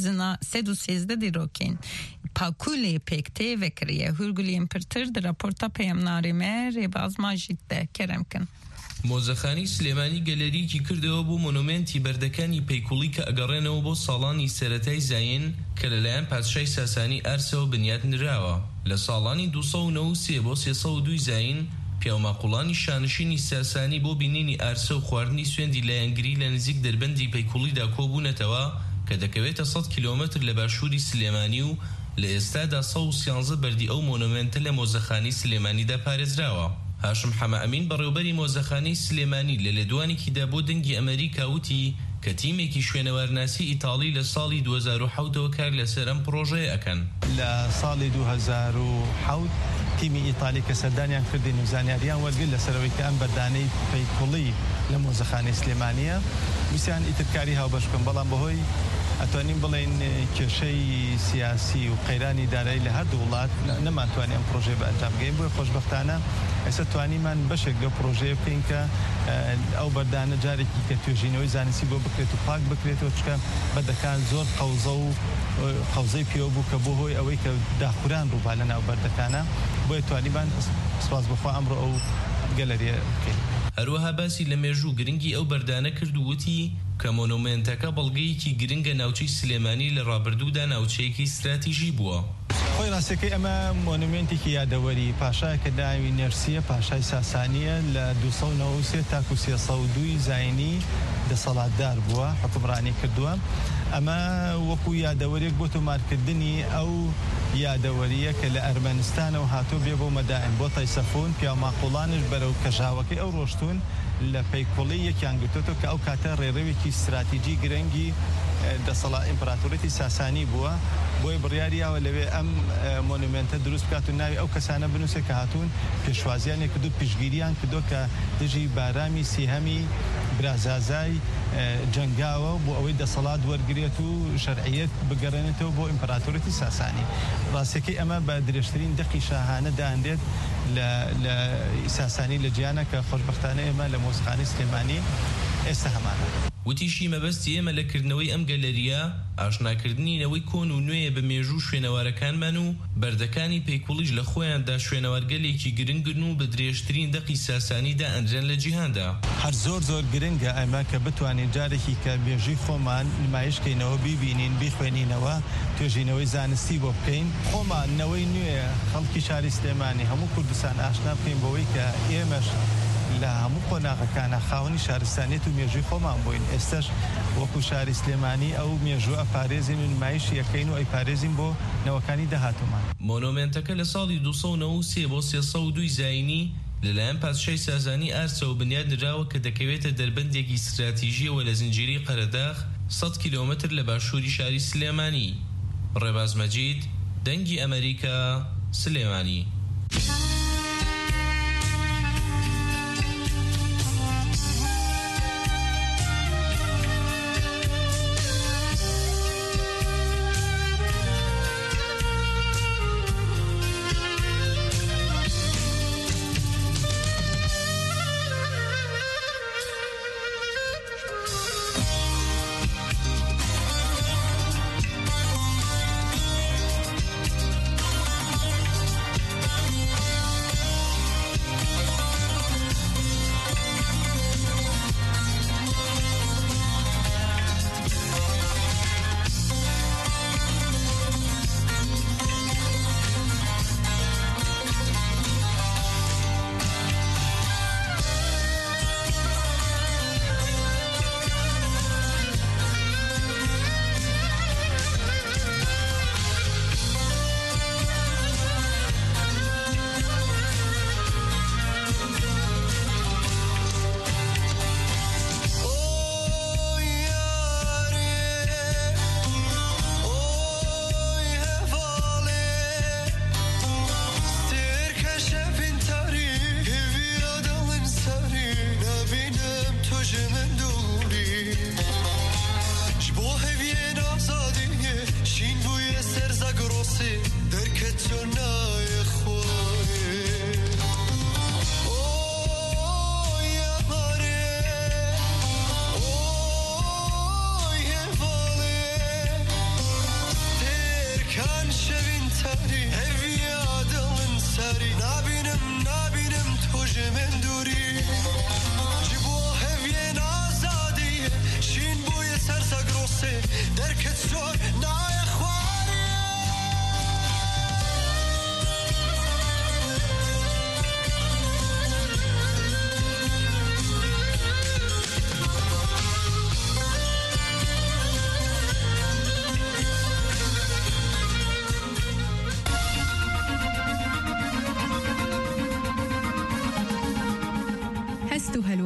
113 dîrokên Pakulê pêk tê vekiriye. Hûrguliyên pirtir di raporta peyamnarê me rêbaz Majîd de kerem kin. مۆزەخانی سلێمانی گەلەریکی کردەوە بۆ مۆنومنتی بەردەکانی پەیکوڵی کە ئەگەڕێنەوە بۆ ساڵانی سەرەتای زاین کە لەلایەن پادشای ساسانی ئەرسەوە بنیاد نراوە. لە ساڵانی 293 بۆ 302 زاین پیاوماقوڵانی شانشینی ساسانی بۆ بینینی ئارسە و خواردنی سوێندی لایەنگری لە نزیک دەربەندی پەیکوڵیدا کۆبوونەتەوە کە دەکەوێتە 100 کیلۆمەتر لە باشووری سلێمانی و لە ئێستادا 113 بەردی ئەو مۆنومنتە لە مۆزەخانی سلێمانیدا پارێزراوە. هاشم حەمە ئەمین بەڕێوەبەری مۆزەخانەی سلێمانی لە لێدوانێکیدا بۆ دەنگی ئەمریکا وتی کە تیمێکی شوێنەوارناسی ئیتاڵی لە ساڵی 2007ەوە کار لەسەر ئەم پرۆژەیە ئەکەن. لە ساڵی 2007 تیمی ئیتالی کە سەردانیان کردی نوزانیاریان وەرگرت لەسەرەوەی کە ئەم بەردانەی پەیکوڵی لە مۆزەخانەی سلێمانیە ویسیان ئیترکاری هاوبەش بکەن بەڵام بەهۆی ئەتوانین بڵێن کێشەی سیاسی و قەیرانی دارایی لە هەردوو وڵات نەمانتوانین ئەم پرۆژێ بە ئەنجام بگەین بۆی خۆشبەختانە ئێستا توانیمان بەشێک لەو پرۆژەیە بکەین کە ئەو بەردانە جارێکی کە توێژینەوەی زانستی بۆ بکرێت و پاک بکرێتەوە چکە بەردەکان زۆر قەوزەی پێوە بوو کە بۆ هۆی ئەوەی کە داخوران ڕووبا لە ناو بەردەکانە بۆیە توانیمان سپاس بخوا ئەمڕۆ ئەو گەلەریە بکەین. هەروەها باسی لە مێژوو گرنگی ئەو بەردانە کرد و وتی کە مۆنومنتەکە بەڵگەیەکی گرنگە ناوچەی سلێمانی لە ڕابردوودا ناوچەیەکی استراتیژی بووە. خۆی ڕاستەکەی ئەمە مۆنومنتێکی یادەوەری پاشایە کە داوی نەرسیە پاشای ساسانیە لە 293 تاکو 302 زاینی دەسەڵاتدار بووە حکومڕانی کردووە. ئەمە وەکو یادەوەریەک بۆ تۆمارکردنی ئەو یادەوەریە کە لە ئەرمەنستانەوە هاتوو بێ بۆ مەدائن بۆ تایسەفۆن پیاماقوڵانش بەرەو کەژاوەکەی ئەو ڕۆشتون لە پەیکوڵی یەکیان گرتوتەوە کە ئەو کاتە ڕێڕەوێکی استراتیجی گرنگی دەسەڵات ئیمپراتۆریەتی ساسانی بووە بۆی بڕیاریاوە لەوێ ئەم مۆنومنتە دروست بکات و ناوی ئەو کەسانە بنووسێ کە هاتوون پێشوازیان کردو پیشگیریان کردو کە دژی بارامی سیهەمی برازازای جنگاوە بۆ ئەوەی دەسەڵات وەرگێت و شەرعیەت بگەڕێنێتەوە بۆ ئیمپراتۆریەتی ساسانی. ڕاستەکەی ئەمە بە درێژترین دەقی شاهانە داهەندێت لە ساسانی لە جیانە کە خۆشبەختانە ئێمە لە مۆزەخانەی سلێمانی ئێستا هەمانە. وتیشی مەبەستی ئێمە لە کردنەوەی ئەم گەلەریە ئاشناکردنینەوەی کۆن و نوێیە بە مێژوو شوێنەوارەکانمان و بەردەکانی پەیکوڵیش لە خۆیاندا شوێنەوارگەلێکی گرنگن و بە درێژترین دەقی ساسانیدا ئەنجێن لە جیهاندا. هەر زۆر گرنگە ئەمە کە بتوانین جارێکی کە مێژووی خۆمان نمایشکەینەوە بیبینین بیخوێنینەوە توێژینەوەی زانستی بۆ بکەین خۆمانەوەی نوێ خەڵکی شاری سلێمانی هەموو کوردستان ئاشنا بکەین بەوەی کە ئێمەش لە هەموو قۆناغەکانە خاوەنی شارستانیت و مێژووی خۆمان بووین. ئێستش وەکو شاری سلێمانی ئەو مێژوو ئەپارێزین و نمایش یەکەین و ئەیپارێزین بۆ نەوەکانی داهاتومان. مۆنومنتەکە لە ساڵی 293 بۆ 302 زاینی لەلایەن پادشای ساسانی ئارسەوە بنیاد نراوە کە دەکەوێتە دەربەندێکی استراتیژیەوە لە زنجیری قەرەداغ 100 کیلۆمەتر لە باشووری شاری سلێمانی. ڕێباز مەجید دەنگی ئەمریکا سلێمانی.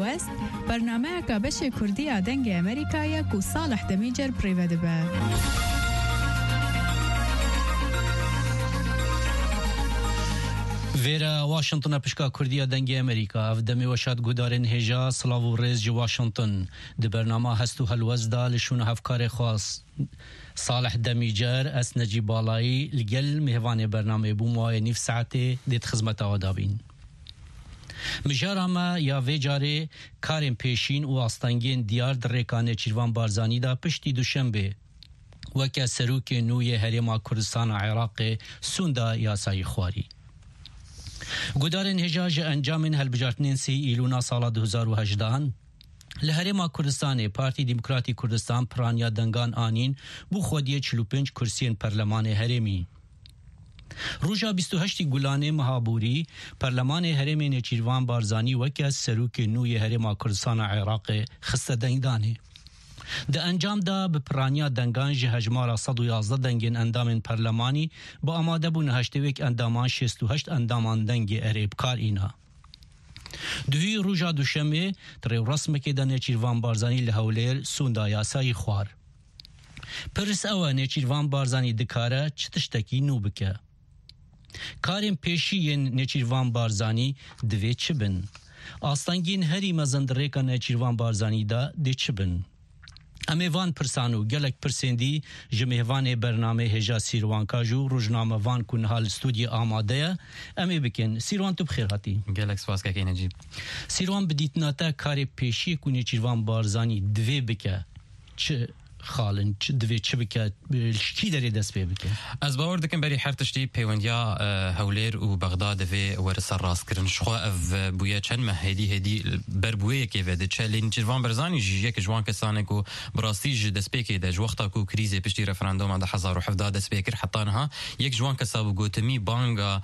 هەلوەست بەرنامەیەکە بەشێ کوردیە دەنگی ئەمریکایە و ساڵح دەمیجەر پڕێوە دەبە. ویرا واشنطن پشکا کردیا دنگی امریکا اف دمی وشاد گودارن هجا سلاو و ریز جو واشنطن د برنامه هستو هلوز دا لشون هفکار خاص صالح دمیجر اس نجیب بالایی لگل مهوان برنامه بو موای نیف ساعته دید خدمت آدابین مجارما یا ویجاره کارن پیشین و آستانگین دیار در ریکانه چیروان بارزانی دا پشتی دوشنبه وکا سروک نوی هرما کردستان عراق سوندا یاسای خواری گودارن هجاج انجام هلبجارتنین سی ایلونا سال 2018 لهرما کردستان پارتی دموکراتی کردستان پرانیا دنگان آنین بو خودی 45 کرسین پرلمان هرمی روژا 28 گلانه مهابوری پرلمان هرمی نچیروان بارزانی وکا سروک نوی هرما کردستان عراق خسته دنگدانه د انجام دا به پرانیا دنگان جهجمارا 111 دنگین اندام پرلمانی با آماده بون 81 اندامان 68 اندامان دنگ اریبکار اینا دوی روژا دوشمه تریو رسمه که دا نیچیروان بارزانی لحولیر سوندا یاسای خوار پرس اوه نیچیروان بارزانی دکاره چتشتکی نو بکه کارین پیشی نیچیروان بارزانی دوی چه بن آستانگین هری مزندره که نیچیروان بارزانی دا دی چه بن امیوان پرسانو گلک پرسندی جمهوان برنامه هجا سیروان کاجو روزنامه وان کنهال استودیو آماده امی بکن سیروان تو بخیر هاتی گلک سواس که نجیب سیروان بدیتناتا کار پیشی کنی چیروان بارزانی دوی بکه چه خالن دوی چه بکه کی داری دست بی بکه از باور دکن بری هر تشتی پیوندیا هولیر و بغداد دوی ورس راست کرن شخوا اف بویا چند هدی بر بویا که وده چلین چیروان برزانی یک جوان کسانه کو براستی دست بی که ده وقتا کو کریزه پشتی رفراندوم ده 1017 دست بی کر حتی نها یک جوان کسا گوتمی بانگا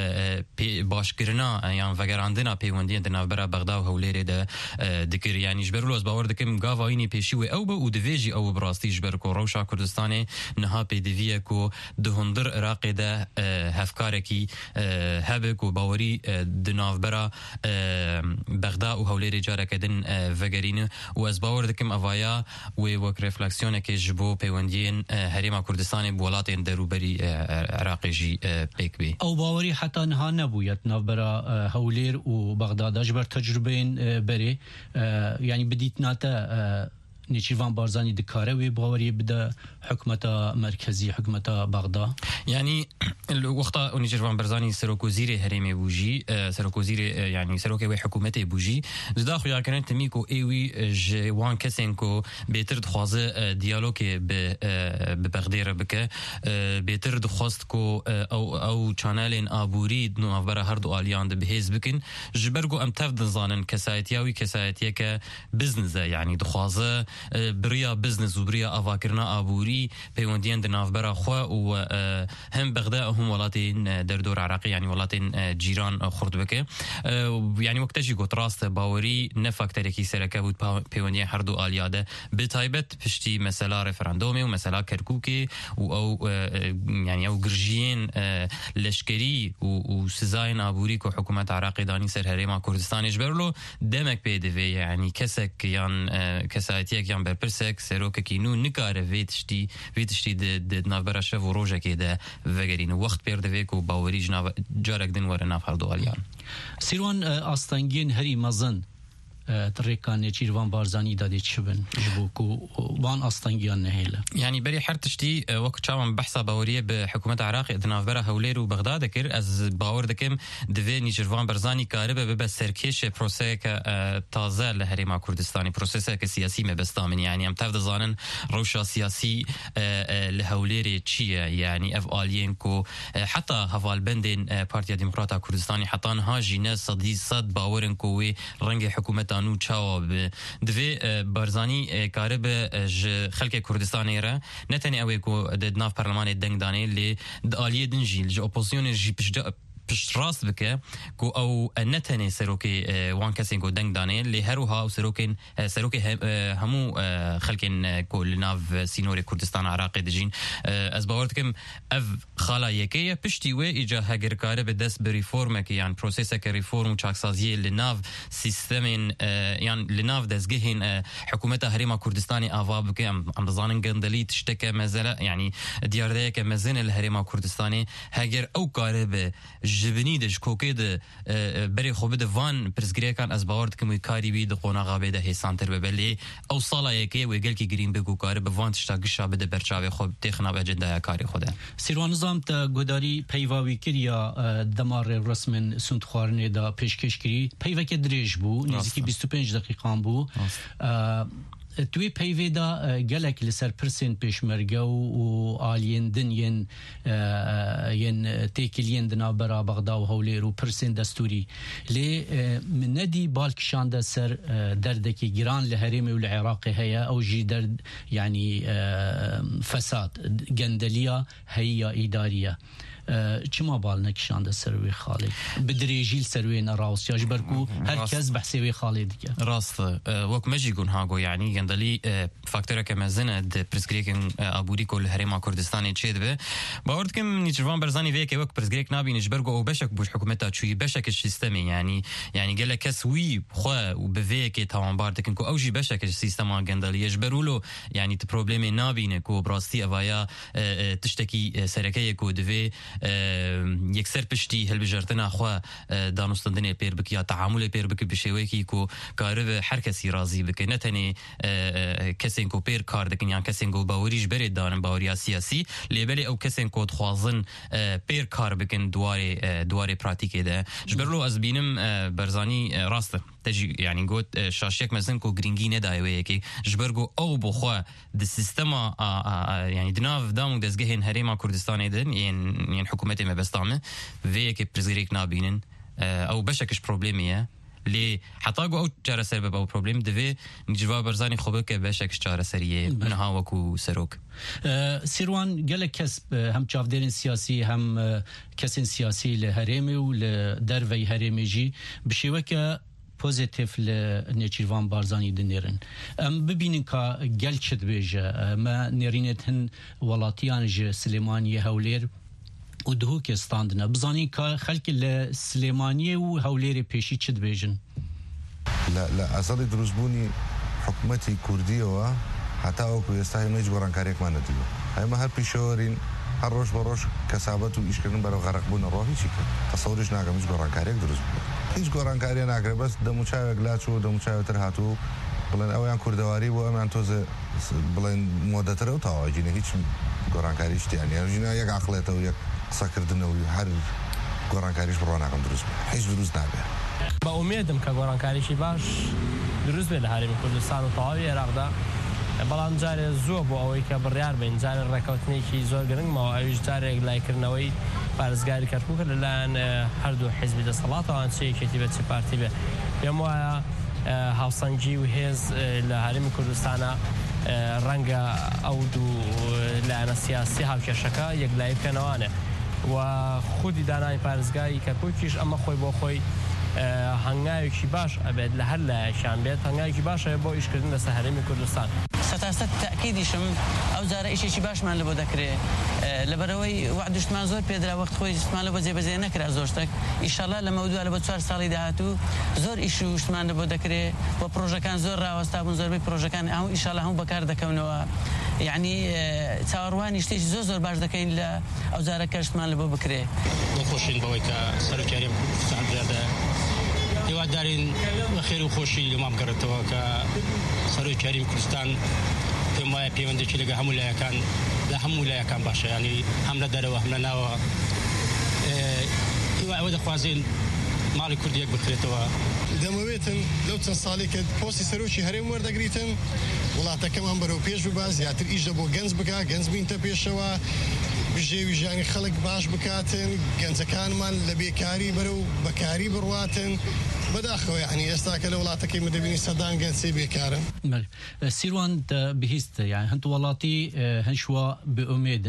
باش کرنا یان وگراندنا پیوندی ده نوبر بغداد و هولیر ده دکر یعنی جبرلو از باور دکن گاواینی پیشی و او او دویجی او راستیش برکو روشا کردستان نها پیدویه کو دهندر عراق ده هفکارکی هبک و باوری دناف برا بغداد و هولیر جاره کدن وگرین و از باور دکم اوایا و وک رفلکسیونه که جبو پیوندین هریما کردستان بولات دروبری عراقی جی پیک بی او باوری حتی نها نبوید ناف برا هولیر و بغداد جبر تجربین بری یعنی بدیت ناتا نیچیروان بارزانی دکاره و باوری بده حکمت مرکزی حکمت بغداد یعنی وقتا نیچیروان بارزانی سروک وزیر هرمی بوجی سروک وزیر یعنی سروک و حکومت بوجی زدا خویا کنن تمیکو ایوی جوان کسین کو بهتر خوازه دیالوگ به بغداد بکه بهتر خواست کو او چانلین ابوری نو برا هر دو الیان به حزب بکن جبرگو ام تفضل زانن کسایتیاوی کسایتیه که بزنس یعنی دخوازه بریا بزنس و بریا آواکرنا آبوری پیوندین دناف برا خوا و هم بغداد هم ولاتین در دور عراقی یعنی ولاتین جیران خورد بکه یعنی وقتشی گوت راست باوری نفاکتری کی سرکه بود پیوندین هر دو آلیاده به تایبت پشتی مثلا رفراندومی و مثلا کرکوکی و او یعنی او گرجین لشکری و سزاین آبوری که حکومت عراقی دانی سر هریما کردستانش برلو دمک پیدوی یعنی کسک یان کسایتی یان برپرسک سروک کی نو نکاره ویتشتی د نافبر شف و روزه کی ده وگرین وقت پیردوی کو باوری جناب جارک دین ور ناف هر دو الیان سیروان آستانگین هری مزن ترکان چیروان بارزانی دادی چبن جبو کو وان آستانگیان نهیله یعنی بری هر تشتی وقت چاوم بحثا باوریه به حکومت عراق ادناف برا هولیر و بغداد کر از باور دکم دوی نیچیروان بارزانی کاره به سرکش پروسه که تازه لهریما کردستانی پروسه که سیاسی مبستامن یعنی ام تفضل زانن روشا سیاسی لهولیر چیه یعنی اف آلین کو حتی حوال بندین پارتیا دموکراتا کردستانی حتی نها جینه صد باورن کوی رنگ حکومت نو چاو دوی بارزانی کاره به خلق کردستانی را نتنی اوی کو د ناف پارلمان دنگ دانی لی د آلیه دنجی ج اپوزیسیون جی پشت راست بکه کو او نتنه سروکی وان کسین کو دنگ دانه لی هروها و سروکین همو خلکن کو لناف سینور کردستان عراق دجین از باورت کم اف خالا یکیه پشتی و ایجا هگر کاره به دست بریفورم که یعنی پروسس که ریفورم و چاکسازی لناف سیستمین یعنی لناف دزگهین حکومت هریما کردستانی آوا بکه ام بزانن گندلی تشتکه مزلا یعنی دیارده که مزن الهریما کردستانی هگر او کاره به جبنی دش کوکه ده بری خوب ده وان پرزگری کان از باورد که می کاری بید قوناغا بده هیسانتر ببلی او سالا یکی و گل کی گرین بگو کاره به وان تشتا گشا بده برچاوی خوب تخنا به اجنده کاری خوده سیروان نظام تا گوداری پیواوی کریا دمار رسمن سنت خوارنه دا پیشکش کری پیوا که دریج بو نزدیکی 25 دقیقه بو توی پیویدا گلک لسر پرسین پیشمرگه و آلین دن ین تیکلین دنا برا بغدا و هولیر و پرسین دستوری لی من ندی بالکشان سر دردکی گران لحریم و العراق هیا او جی درد یعنی فساد گندلیا هیا ایداریه چما بالنا کشانده سروی خالد بدریجیل سروی نراوس یاج برکو هرکس بحثی خالد که راست وقت مجی گون هاگو یعنی گندلی فاکتوره که مزنه د پرسگریکن ابوری کل هریما کردستانی چید به باورد کم نیچوان برزانی وی که وقت پرسگریک نابینش برگو او بشک بوش حکومتا چوی بشک سیستمی یعنی گله کس وی خو و به که تمام بارد کن کو اوجی بشک سیستما گندلی یجبرولو یعنی ت پروبلم نابینه کو براستی اوایا تشتکی سرکه کو دوی یکسر پشتی هل بجرتنا خو دانستندن پیر بک یا تعامل پیر بک بشوی کی کو کار هر کسی راضی بک نتنی کسین کو پیر کار دکن یا کسین کو باوریج بر دان باوریا سیاسی لیبل او کسین کو خوازن پیر کار بکن دواره پراتیکه ده جبرلو از بینم برزانی راست تجي يعني قلت شاشيك مثلا كو جرينجي ندايوي كي جبرجو او بخوا د سيستما يعني دناف دامو دزگهن هريما كردستان دن يعني حكومتي ما بستعمل في كي برزيريك نابينن او بشكش بروبليميه لي حتى او جاره سبب او بروبلم دفي نجوا برزاني خوبه که بشكش جاره سريه منها وكو سروك سیروان گله کس هم چافدرین سیاسی هم کسین سیاسی لهرمی و لدروی هرمی جی بشیوه که پوزیتیف لنیچیروان بارزانی دنیرن ببینین که گل چد بیجه ما نرینت هن ولاتیان جه سلیمانی هولیر و دهو که استاندنه بزانین که خلق لسلیمانی و هولیر پیشی چد بیجن لا اصلا دروزبونی حکومتی کردی و حتی اوکو یستایی مجبوران کاریک ما ندیو های ما هر پیشورین هر روش بروش کسابت و ایش کردن برای غرق بون روحی چی کرد تصورش ناگه مجبوران کاریک دروز بود هیچ گوران کاری ناگه بس دموچای گلاچو دموچای ترهاتو بلن اویان کردواری بو امان توز بلن مودتره و تاواجینه هیچ گوران کاریش تیانی جینا یک عقلته و یک قصه کردنه و هر گوران کاریش برو ناگم دروز بود هیچ دروز نابه با امیدم که گوران کاریشی باش دروز به لحریم کردستان و تاوی عراق دا بەڵام جارێ زۆر بۆ ئەوەی کە بڕیار بین جارێ ڕێکەوتنێکی زۆر گرنگمەوە ئەویش جارێک لایکردنەوەی پارێزگاری کەرکووکە لەلایەن هەردوو حیزبی دەسەڵاتەوە چەیەکێتی بە چ پارتی بێ پێم وایە هاوسەنگی و هێز لە هەرێمی کوردستانە ڕەنگە ئەو دوو لایەنە سیاسی هاوکێشەکە یەکلایی بکەنەوانێ و خودی دانانی پارێزگاری کەرکووکیش ئەمە خۆی بۆ خۆی هەنگاوێکی باش ئەبێت لە هەر لایەکیان بێت هەنگاوێکی باشە بۆ ئیشکردن لەسەر هەرێمی کوردستان ستاسەت تاکیدیشم ئەو جارە ئیشێکی باشمان لە بۆ دەکرێ لەبەرەوەی وعدشتمان زۆر پێدرا وەخت خۆی شتمان لە بۆ جێبەجێ نەکرا زۆر شتێک ئیشەڵا لەمە دووە لە بۆ 4 ساڵی داهاتوو زۆر ئیش و شتمان لە بۆ دەکرێ بۆ پرۆژەکان زۆر ڕاوەستا بوون زۆربەی پرۆژەکان ئەو ئیشەڵا هەموو بەکار دەکەونەوە یعنی چاوەڕوانی شتێکی زۆر باش دەکەین لە ئەو جارە کە شتمان لە بۆ بکرێ دڵخۆشین بەوەی کە سەرۆکیاری کوردستان هیوادارین بەخێر و خۆشی لەما بگەڕێتەوە کە سەرۆکیاری کوردستان پێم وایە پەیوەندێکی لەگە هەموو لایەکان لە هەموو لایەکان باشە ینی هەم لە دەرەوە هەم لە ناوە ئەوە دەخوازێن ماڵی کوردی یەک بکرێتەوە دەمەوێتن لەو چەند ساڵی کە پۆستی سەرۆکی هەرێم وەردەگریتن وڵاتەکەمان بەرەو پێش ببا زیاتر ئیشە بۆ گەنج بکا گەنج بینتە پێشەوە بژێوی ژیانی خەڵک باش بکاتن گەنجەکانمان لە بێکاری بەرەو بەکاری بڕواتن بەداخەوە یعنی ئێستا کە لە وڵاتەکەی مدەبینی سەدان گەنجێ بێکارن سیروان بهیست يعني هەند وڵاتی هەنشوا بئومێدن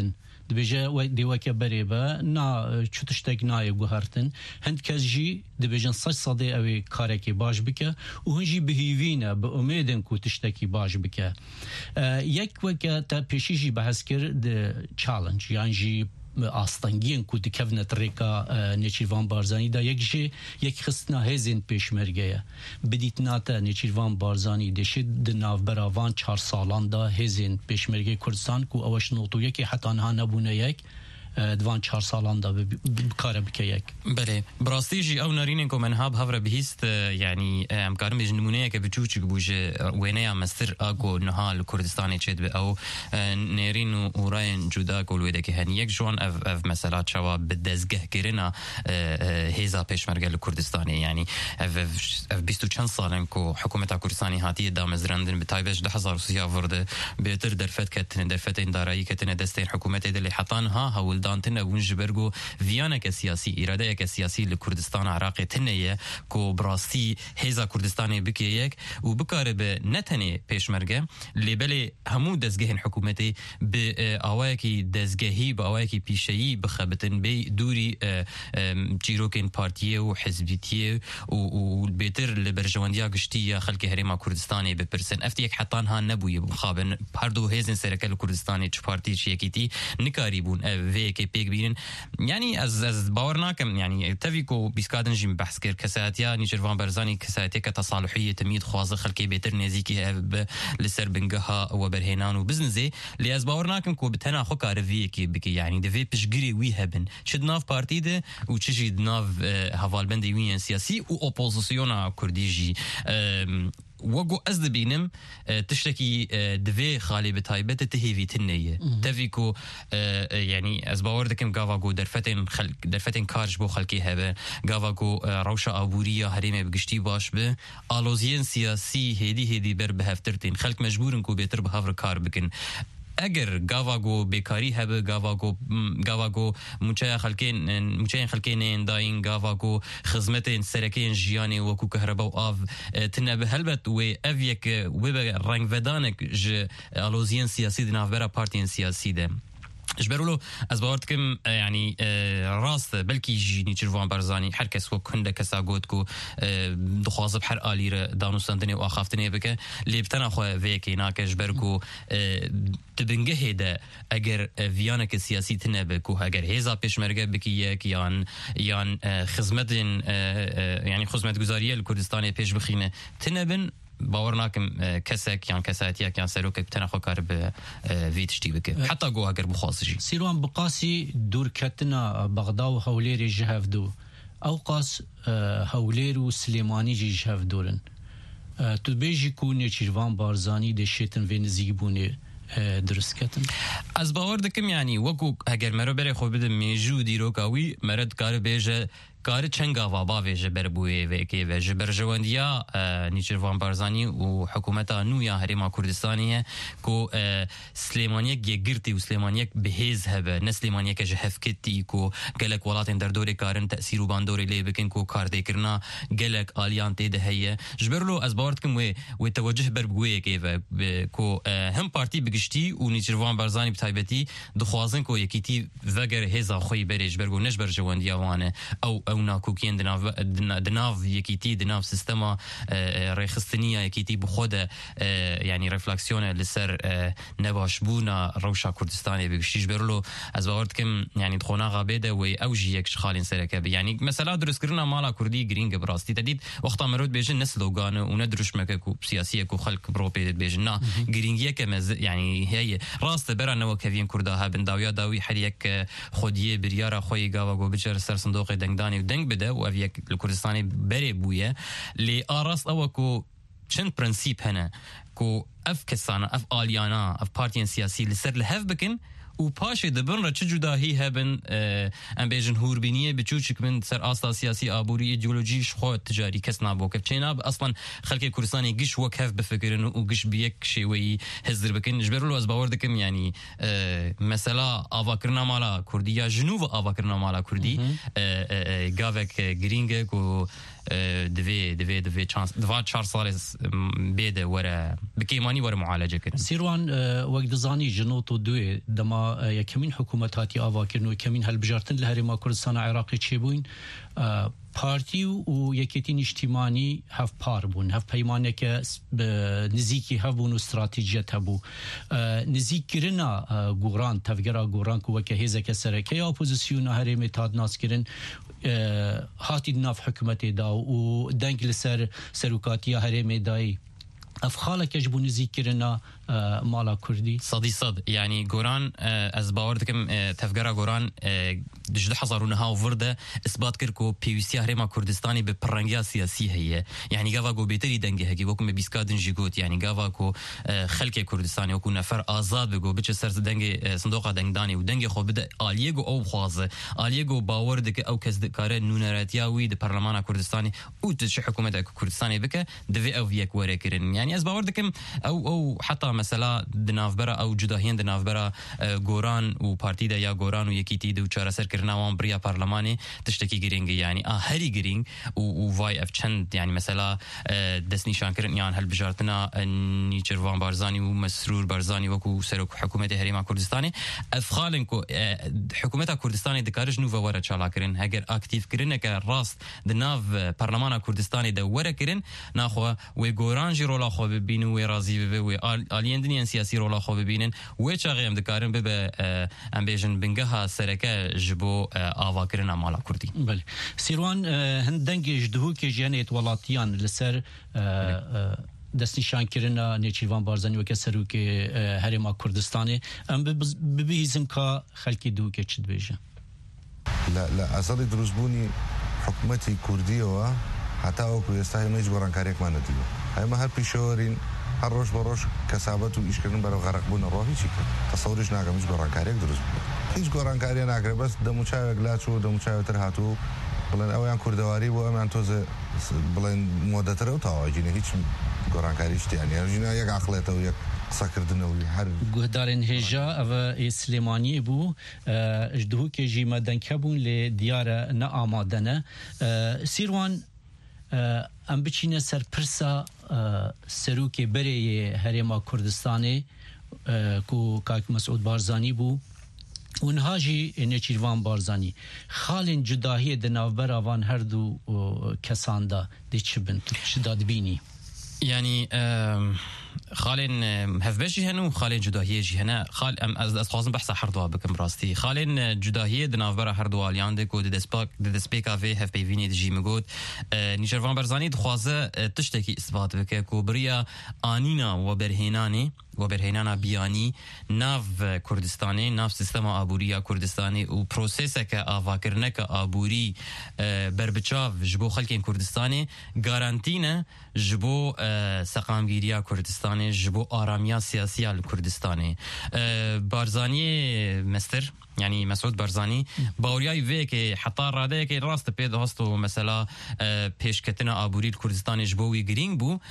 دبیجه و دیوکه بریبه نا چوتشتک نای گوهرتن هند کجی دبیجن صد صدی اوی کارکی باش بکه و هنجی بهیوینه به امیدن کو تشتکی باش بکه یک وکه تا پیشیجی بحث کرد چالنج یعنی جی آستانگین کو دکفنت ریکا نچیروان بارزانی دا یک خستنا هزین پیشمرگه بدیت ناتا نچیروان بارزانی دشید دناو براوان 4 سالان دا هزین پیشمرگه کردستان کو اوش نوتو یکی حتی نها نبونه یک دوان 4 سالان دا بکاره بکه یک بله براستی جی او نارینن کو منهاب هفره بهیست یعنی امکارم بیش نمونه که بچوچک بوجه وینه مستر آگو نهال کردستانی چید به او نارین و راین جدا کلویده که هن یک جوان اف مثلا چوا بدزگه کرنا هیزا پیشمرگه کردستانی یعنی اف 20 چند سالن کو حکومت کردستانی هاتی دامزرندن بتایبش 10,000 سیا ورده بهتر درفت کتن درفت اندارایی کتن دستین حکومت دلی حتان ها هول دانتن ونجبرگو ویانه سیاسی اراده که سیاسی لکردستان عراق تنیه کو براستی هیزا کردستانی بکی یک و بکاره به نتنی پیشمرگه لیبل همو دزگهن حکومتی به آوایکی دزگهی به آوایکی پیشهی بخبتن به دوری چیروکن پارتیه و حزبیتیه و بیتر لبرجواندیا گشتی خلق هریما کردستانی بپرسن افتی یک حتان ها نبوی بخابن هر دو هیزن سرکل کردستانی چه پارتی چه یکیتی نکاری بون وی که پیک بینن یعنی از باور ناکم یعنی تفیکو بیسکادن جیم بحث کر کساتیا نیچروان برزانی کساتی که تصالحیه تمید خوازه خلقی بیتر نزیکی لسر بنگها و برهنان و بزنزی لی از باور ناکم کو بتنا خو کاروی کی بکی یعنی دوی پشگری وی هبن چد ناف پارتی ده و چجی ناف حوالبند وی سیاسی و اپوزیسیون کردیجی وقو أزد بينم تشتكي دوي خالي بتايبت تهيفي تنية تفيكو يعني أزباور دكم قاواقو درفتين كارج بو خلقي هبه قاواقو روشا أبوريا هريمة بقشتي باش به آلوزيين سياسي هيدي بر بهفترتين خلق مجبورن كو بيتر بهافر كار بكن اگر گاواگو بیکاری هبه گاواگو مچای خلکین داین گاواگو خدمت سرکین جیانی وکو کهربا و آف تنبه هلبت و اف یک و رنگ ودانک ج آلوزین سیاسی دناف برا پارتین سیاسی ده اجبرولو از باورت کم یعنی راست بلکی جینی چروان برزانی هر کس کو کنده کسا گوت کو دخوازب هر آلی را دانوستاندنی و آخافتنی بکه لیبتنا خو ویکی ناک اجبر کو تبنگه ده اگر ویانه که سیاسی تنبه کو اگر هیزا پیشمرگه بکی یک یان خدمت یعنی خدمت گزاریه لکردستان پیش بخینه تنبن باور ناکم کسک یان کساتیا کان سروک بتنا خو کار به ویتشتی بکه حتی گو اگر بخاصجی سیروان بقاسی دور کتنا بغداد و هولیر جهف دو او قاس هولیر و سلیمانی جهف دورن تو بیجی کو نچیروان بارزانی د شتن ونزیبونه درست کتن از باور دکم یعنی وکو اگر مرو بره خو بده میجودی رو کاوی مرد کار بیجه کار چنگا و باویجه بربوی وکی و جبرجواندیا نیچروان بارزانی و حکومتا نویا هریما کردستانیه کو سلیمانیک گرتی و سلیمانیک بهیز هبه نه سلیمانیک جهف کتی کو گلک ولاتن در دوری کارن تأثیر و باندوری لی بکن کو کار دیکرنا گلک آلیان تیده هیه جبرلو از باورد کم و توجه بربوی کی و کو هم پارتی بگشتی و نیچروان بارزانی بتایبتی دخوازن کو یکیتی وگر هیزا خوی بریج برگو نش برجواندیا وانه او ناکوکین دناف یکیتی دناف سیستما ریخستنیه یکیتی بخود یعنی رفلکسیون لسر نباش بونا روشا کردستانی بگشتیش برلو از باورد کم یعنی دخونا غابیده و اوجی یک شخالین سرکه بی یعنی مثلا درست کرنا مالا کردی گرینگ براستی تدید وقتا مرود بیجن نسلوگانه و ندرش مکه سیاسیه کو خلق برو پیدت بیجن نا گرینگیه که یعنی هی راست برا نو کوین کرده ها بنداویا داوی حریک خودیه بریارا خوی گاواگو بچر سر صندوق دنگدانی دنگ بده و اویک لکردستانی بری بویه لی آراست او کو چند پرنسیپ هنه کو اف کسانا اف آلیانا اف پارتین سیاسی لسر لحف بکن و پاشه دبن را چه جداهی هبن ام بیجن هوربینیه بچوچک من سر آستا سیاسی آبوری ایدئولوژیش خود تجاری کس نابوکف چیناب اصلا خلق کردستانی گش وکف بفکرن و گش بیک شیوی هزر بکن جبرلو از باور دکم یعنی مثلا آواکرنا مالا کردی یا جنوب آواکرنا مالا کردی گاوک گرینگه کو دوی چانس دوا 4 سال بیده وره بکیمانی وره معالجه کردن سیروان وقت زانی جنوتو دوی دما ما یکمین حکومت هاتی آوا کردن و یکمین هلبجارتن لهرما کردستان عراقی چه بوین پارتی و یکیتین اجتماعی هف پار بون هف پیمانه که نزیکی هبون و استراتیجیت هبو نزیک کرنا گوران تفگرا گوران که وکه هزه که سرکه اپوزیسیون هرمی تاد ناس کرن هاتی ناف حکومت دا و دنگ لسر سروکاتی هرمی دای افخاله كجبو نزيكرنا مالا كردي صد يعني جوران از باور دكم تفجر جوران دجد حضرونها وفرده اثبات كركو بيوسي هرما كردستاني ببرنجيا سياسي هي يعني جافا جو بيتري دنجه هكي وكم بيسكادن جيجوت يعني جافا كو خلك كردستاني وكو نفر آزاد بجو بيتش سرت دنجه صندوق دنجداني ودنجه خو بده آليجو او خوازه آليجو باور دك او كز دكاره نونراتياوي د برلمان كردستاني او تش حكومه كردستاني بك دفي او فيك وركرن يعني از باور دكم او حتى مثلا دنافبرا او جداهين دنافبرا جوران و بارتي دا يا جوران و يكيتي دو چارا سر کرنا وان بريا برلماني تشتكي جرينج يعني هري جرينج و فاي اف چند يعني مثلا دسني شانكرن يعني هل بجارتنا نيچروان بارزاني و مسرور بارزاني وكو سرك حكومه هريما كردستاني افخالن کو حكومه كردستاني دكارج نوفا ورا چالا کرن اگر اكتيف کرن که راست دناف برلمان كردستاني د ورا کرن ناخو و جوران جيرولا خو ببينو و رازي و اليندني سياسي رولا خو ببينن و چاغيم دكارن به امبيجن بنگها سرکه جبو آوا کرنا مالا کردی بله سیروان هندنگ جدهو که جنیت ولاتیان لسر دستنشان کرنا نیچیوان بارزانی و کسرو که هرما کردستانی ام ببیزم که خلکی دو که چد بیجه لا اصلا دروزبونی حکومتی کردی و حتی اوکو یستایی مجبوران کاریک ما ندیو های ما هر پیشورین هر روش بروش کسابت و ایش کردن برای غرق بون راهی چی کرد تصورش ناگم هیچ گورانکاری درست هیچ گورانکاری ناگره بس دموچای گلاتشو دموچای ترهاتو بلن اویان کردواری و امان توزه بلن مدتره و تواجینه هیچ گورانکاریش یعنی ارجینا یک عقلته و یک ساکردن و هر گهدارن هجا او سلیمانی بو اجدهو که جیما دنکبون لدیار نا آمادنه سیروان ام بچینه سر پرسا سروک بری هرما کردستانی کو کاک مسعود بارزانی بو اونها جی نچیروان بارزانی خالن جداهی دناوبر آوان هر دو کساندا دی چه بن تو چه داد بینی يعني خالين هفبشي هنو خالين جداهيه جي هنا خال از خازم بحث حردوا بكم راستي خالين جداهيه دنافبر حردوا الياند كو دسبيكا في هف بي فيني جي مغود نيشرفان برزاني دخوازه تشتكي اثبات بك كو بريا انينا وبرهينانا بياني ناف كردستاني ناف سيستم ابوريا كردستاني و بروسيسك افاكرنك ابوري بربچاف جبو خلكين كردستاني غارانتينا جبو سقامگیریا کردستانی جبو آرامیا سیاسی کردستانی بارزانی مستر يعني مسعود بارزاني باورياي فيك حتى راده كي راست بيد هستو مثلا بيشكتنا ابوري الكردستاني جبوي جرينج بو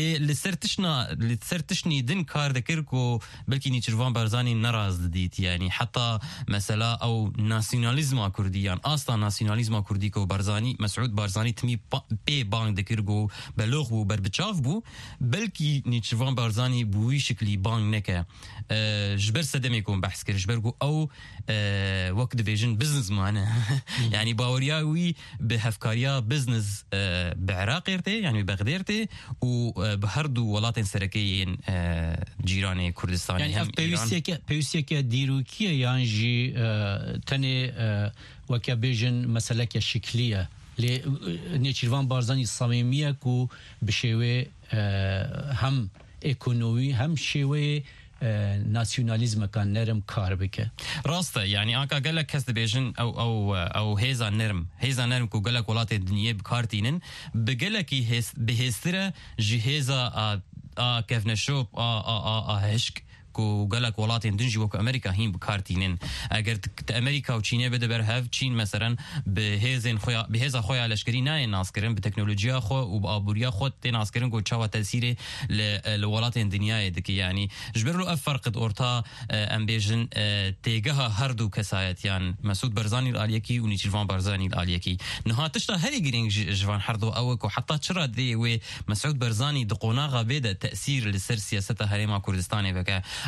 لسرتشني دن كار دكركو بلكي نيچروان بارزاني نراز ديت يعني حتى مثلا او ناسيوناليزم كرديان اصلا ناسيوناليزم كردي كو بارزاني مسعود بارزاني تمي بي بانك دكركو بلوغ بو بربچاف بو بلكي نيچروان بارزاني بوي شكلي بانك نكا جبر سدميكم بحث كر جبركو او وقت ديفيجن بزنس معنا يعني باورياوي بهفكاريا بزنس بعراقيرتي يعني بغديرتي وبهردو ولاتن سركيين جيراني كردستان يعني بيوسيكا ديروكيا يعني جي تاني وكابيجن مسألة شكلية لنيچيروان بارزاني الصميمية كو بشيوه هم ايكونومي هم شيوه ناسيوناليزم كان نرم كار بك راسته يعني اكا قال لك كاست بيجن او هيزا نرم كو قال لك ولات الدنيا بكارتينن بقول لك بهستره جهازا كيف نشوف هشك كو قالك ولاتين دنجي وكو امريكا هين بكارتينين اگر امريكا وچينه بده برهف چين مثلا بهزا خويا لشكري ناي ناس كرن بتكنولوجيا خو وبابوريا خو ناس كرن كو تشوا تاثير لولاتين دنيا دك يعني جبرلو افرق اورتا امبيجن تيغها هردو كسايت يعني مسعود برزاني الاليكي ونيچيروان برزاني الاليكي نها تشتا هري جرينج جوان هردو اوكو حتى تشرا دي و مسعود برزاني دقوناغا بدا تاثير لسر سياسته هريما كردستاني بك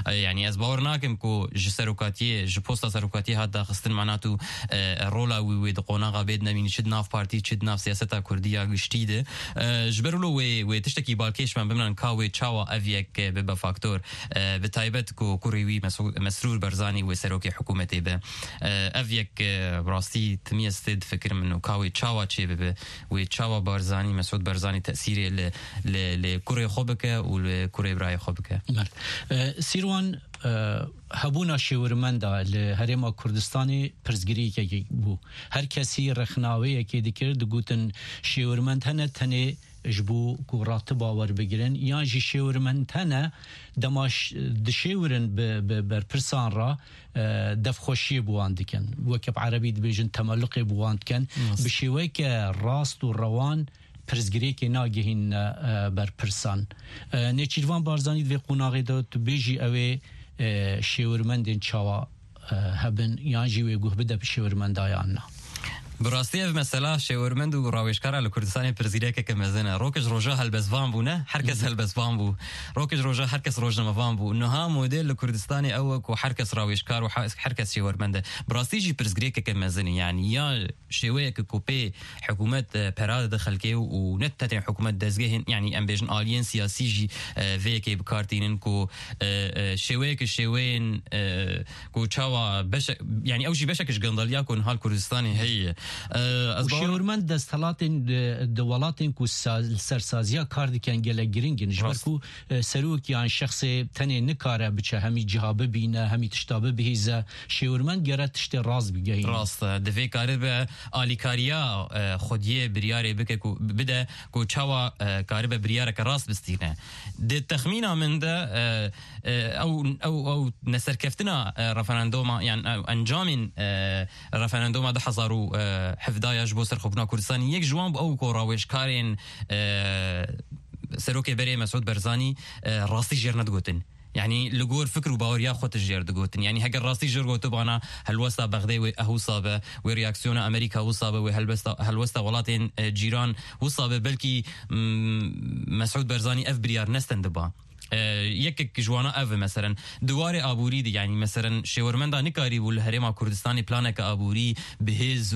يعني از باور ناكم كو جسروكاتيه جبوستا سروكاتيه هذا خصن معناته رولا وي دقوناغا بيدنا من شد ناف بارتي شد ناف سياسه كرديه جديده جبرلو وي تشتكي بالكيش من بمن كاوي تشاوا افيك ببا فاكتور بتايبت كو كوريوي مسرور برزاني وسروكي حكومتي به افيك براستي تميستد فكر منه كاوي تشاوا تشي ببا وي تشاوا برزاني مسعود برزاني تاثيري لكوري خوبك ولكوري براي خوبك سيروان هبونا شورمندا لهرم كردستاني پرزگری کی بو هر کسی رخناوی کی دکر دگوتن شورمند هنه تنه جبو کو راتب باور بگیرن یا جی شورمند تنه دماش دشورن بر پرسان را دف خوشی بوان دکن وکب عربی دبیجن تملق بوان دکن بشیوه که راست و روان پرزگری که ناگهین بر پرسان نیچیروان بارزانی دوی قوناغی داد بیجی اوه شورمندین چاوا هبن یا جیوی گوه بده شورمندایاننا براستی مثلا شورمند و راویشکار لکردستان پرزیده که مزنه روکش روزا هلبسوان بو نه هر کس هلبسوان بو روکش روزا هر کس روزنامه‌وان بو نه مدل لکردستانی او کو هر کس راویشکار و هر کس شورمنده براستی جی پرزگری که مزنه یعنی یا شويه كوبي حكومه براد دخل كي ونتت حكومه دزگه يعني امبيجن الين سياسي جي فيكي بكارتين كو شويه شوين كو تشاوا بش يعني اوجي بشكش قندليا كون هال كردستاني هي شورمند دستلاتن دولاتن كو سرسازيا كارد كان گله گرينگن جبركو سروك يعني شخص تني نكاره بچه همي جهاب بينه همي تشتابه بهيزه شورمند گرت تشت راز بگهين راست دفي كارب آلیکاریا خودیه بریاره بکه کو بده کو چاوا کاربه بریاره که راست بستینه ده تخمینه من ده او نسرکفتنا رفراندوما يعني انجام رفراندوما ده حضروا حفظايا جبو سرخبنا كردستان یک جوان او کو راوش کارین سروکه بری مسعود برزانی راستی جرند گوتن يعني لجور فكر وباوريا خط الجير دقوتن يعني هاجر راسي جرغوتو بانا هالوسطى بغداد وهوصابه ورياكسيون امريكا وصابه وهالوسطى ولاتين جيران وصابه بلكي مسعود برزاني اف بريار نستندبا يك جوانا اف مثلا دواري ابوري دي يعني مثلا شورمندا نكاري والهرم كردستاني بلانك ابوري بهز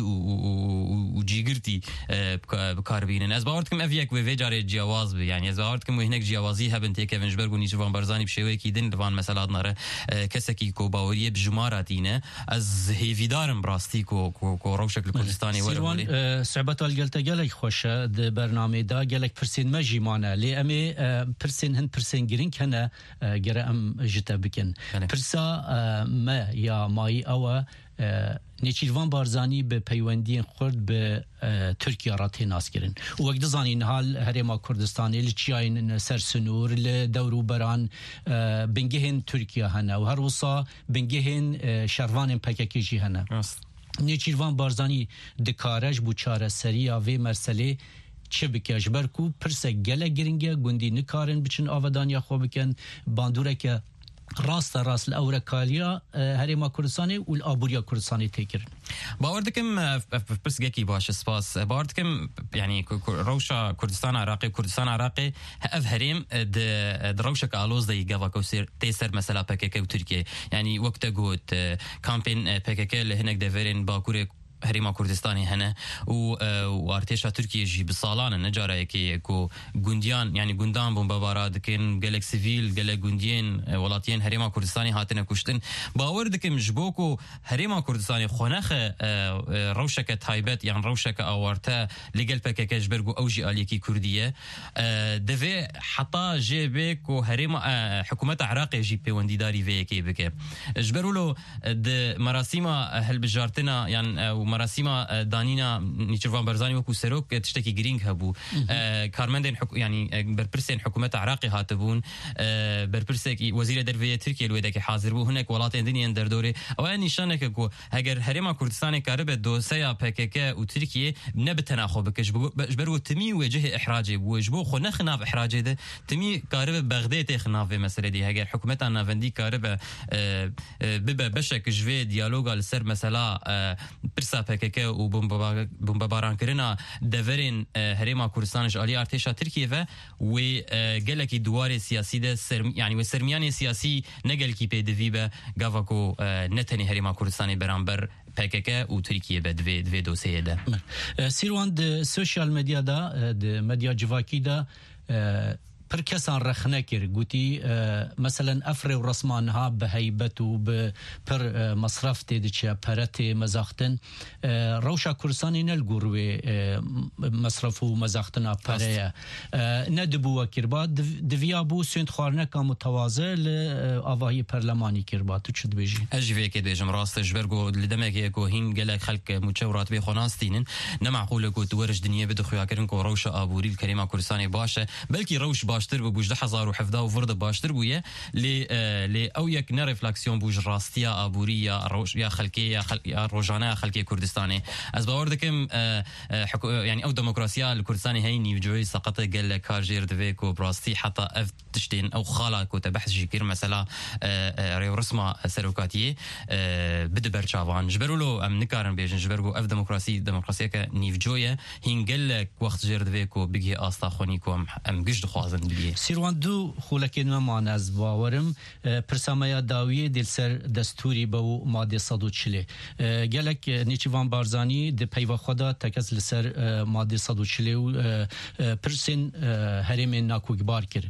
وجيغرتي بكاربين از باورتكم اف يك وفيجاري جواز يعني از باورتكم هناك جوازي هبنتي كيفنجبرغ ونيشوان برزاني بشوي كيدن لفان مثلا نره كسكي كو باوريه بجماراتينه از هيفيدارم براستي كو روشك الكردستاني ولا صعبه الجلتا جلك خوش د برنامه دا جلك برسين ماجيمانه لي امي برسين هن برسين گرین کنه گره ام جتا بکن پرسا ما یا مای او نیچیروان بارزانی به پیوندی خورد به ترکیه را تیناس کرن و وقت زانین حال هرما کردستانی لچیاین سرسنور لدورو بران بنگهن ترکیه هنه و هر وصا بنگهن شروان پککیجی هنه نیچیروان بارزانی دکارش بو چاره سریا و مرسله چه بکش برکو پرسه گله گرینگه گوندی نکارن بچن آودانیا خو بکن باندوره که راست الاورکالیا هرما کردستانی و الابوریا کردستانی تکر باوردكم برسگکی باش سپاس باوردكم يعني روشا كردستان عراقي اف هرم د روشا كالوز دي جافا كوسير تيسر مثلا PKK وتركيا يعني وقت قوت كامبين PKK اللي هناك دفرين باكوري هريما كردستاني هنا وارتيشا تركيا جي بصالان نجارة كو جنديان يعني جندان بمبارات كن جالك سيفيل جالك جنديان ولاتين هريما كردستاني هاتنا كشتن باوردكم جبوكو هريما كردستاني خناخ روشكة هايبت يعني روشكة أورتا لجل PKK جبرجو أوجي آليكي كردية دفع حتى جيبك وهريما حكومة عراقي جي بيوندي داري فيكي بك جبرولو د مراسيما هالبجارتنا يعني مراسيما دانينا نيشروان برزاني وكو سروك تشتكي جرينج هبو كارمندين يعني بربرسين حكومة عراقي هاتبون بربرسك وزير درفية تركيا الويدك حاضر بو هناك ولاتين دنيا دردوري او نشانك كو هاجر هريما كردستان كارب دوسيا PKK وتركيا نبتنا خو بكش جبرو تمي وجه احراجي وجبو خو نخناف احراجي ده تمي كارب بغداد تخناف مساله دي هاجر حكومتنا نافندي كارب ببا بشك جوي ديالوغ على سر مساله konteksta PKK و بمباران کرنا دورین هرما کوردستانش علی ارتشا ترکیه و گلکی دوار سیاسی ده یعنی و سرمیان سیاسی نگل کی پدوی به گاواکو نتنی هرما کوردستانی برانبر PKK و ترکیه به دوی دوسیه ده سیروان ده سوشال مدیا ده ده مدیا جواکی ده پر کسان رخنه کر گوتی مثلا افر و رسمان ها به هیبت و به پر مصرف تید چه پرت مزاختن روشا کرسانی نلگوروی مصرف و مزاختن پره ندبو کربا دویا بو سنت خوارنه که متوازه لآواهی پرلمانی کربا تو چد بیجی؟ اجوی که دیجم راست جبرگو لدمه که هین گلک خلق متشورات بی خوناستینن نمعقوله که دورش دنیا بدو خویا کرن که روشا آبوری الكريمة كردستاني باشه بلكي روش باشتر بوج 1017 وفرد باشتر بويه ل او يك نرفلكسيون بوج راستيا ابوريا روش يا خلقيه يا روجانا خلقيه كردستاني از باوردكم يعني او ديمقراطيه الكردستاني هي نيفجوي سقط قال كارجير دفيكو براستي حتى اف تشتين او خالا كو تبحث شكير مثلا ريو رسمه سروكاتيه بدبر تشافان جبرولو ام نكارن بيجن جبرغو اف ديمقراطيه كنيفجويه هينقل وقت جير دفيكو بيجي استاخونيكم ام گشت خوازن بيه سیروان دو خولکین ممان از باورم پرسامایا داویه دل سر دستوری با ماده 140 گلک نیچوان بارزانی د پیوا خدا تکز لسر ماده 140 و پرسن هرم ناکوگبار کر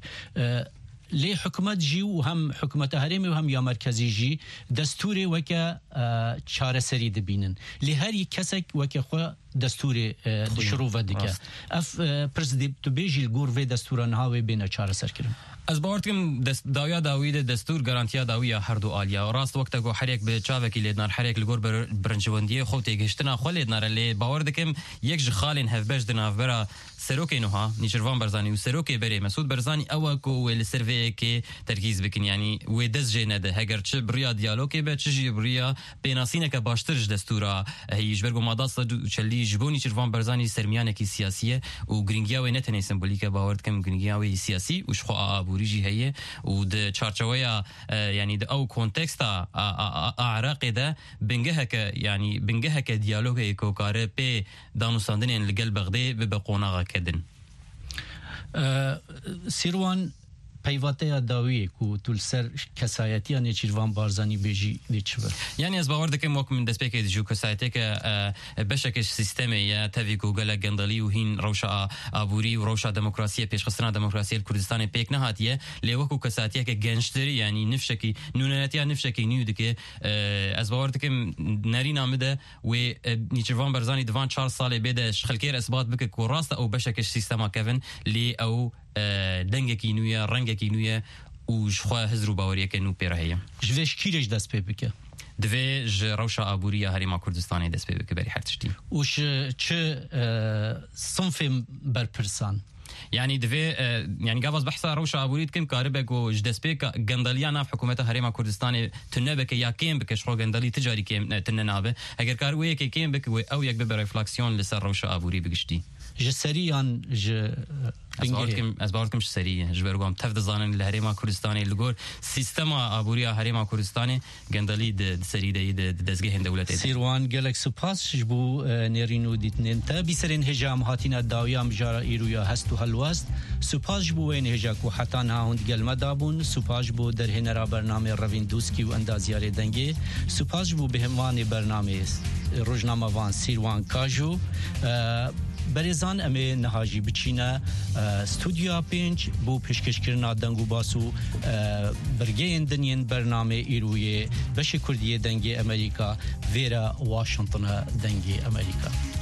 لی حکومت جی و هم حکومت هرمی و هم یا مرکزی جی دستوری وکه چاره سری دبینن لی هر یک کسک وکه خو دستور شروع و دیگه اف پرزیدنت تو بیجی الگور و دستوران هاوی بین چاره سر کرد از باورتكم داويا داويد دستور غارانتيا داويا هردو آليا راست وقت کو حريك بچاوكي لدنار حريك لگور برنجونديه خوتي گشتنا خولدنار لي باوردكم يك خالين هفبش دنافرا سروكي نوها نيشروان برزاني وسروكي بري مسعود برزاني اوكو والسيرفي كي تركيز بكن يعني ودز جنده هاجر تش بريا ديالوكي بتشجي بريا بيناسينك باشترج دستورا هي جبرغو ماداس تشلي جبوني نيشروان برزاني سرميانكي سياسيه وغرينجياوي نتني سمبوليكا باوردكم غرينجياوي سياسي وشخو وريجي هي ود تشارچويا يعني او كونتكستا اعراق ده بنجهك يعني بنجهك ديالوج ايكوكاره بي دانوساندن لقلب بغدي بقوناغا كدن سيروان پیواته داویه کو تول سر کسایتی ان چیروان بارزانی بیجی دیچبر یعنی از باور دکم وک من دسپیک جو کسایته که بشک سیستم یا توی گوگل گندلی و هین روشا ابوری و روشا دموکراسی پیشخستنا دموکراسی کردستان پیک نهاتیه لیوکو کسایتی که گنجتری یعنی نفشکی نوناتیا نفشکی نیو دکه از باور دکم نری نامده و نیچروان بارزانی دوان 4 سال بده خلکیر اثبات بک کو راست او بشک سیستم کevin لی او دنگکی نویا رنگکی نویا و شخوا هزرو باوریه که نو پیره هیم جوش کیرش دست پی بکه دوی روشا آبوری هریما کردستانی دست پی بکه بری هر تشتی وش چه صنف برپرسان يعني دفي يعني قافز بحث روشا ابوريد كم كاربك وجدسبيك غنداليا ناف حكومه هريما كردستاني تنبك يا كيم بك شخو غندالي تجاري كيم تننابه اگر كاروي كيم بك او يك بريفلكسيون لسر روشا ابوري بگشتي جسريان ج أزباركم سريع جبرقام تفضل زانن الهريما كردستاني لجور سيستم أبوريا هريما كردستاني جندلي سريع دزجه دولتين سيروان جالك سباس جبو نيرينو ديتنين تا بيسرين هجام هاتينا داويام جارا إيرويا هستو هالوست سباس جبو وين هجاكو حتى نهاوند جل مدابون سباس جبو در هنرا برنامج روين دوسكي واندازيار دنجي سباس جبو بهموان برنامج روزنامه وان سيروان كاجو برزان امه نهاجی بچینه استودیو پنج بو پیشکش کردن دنگو باسو برگه دنین برنامه ایروی بش کردیه دنگی امریکا ویرا واشنطن دنگی امریکا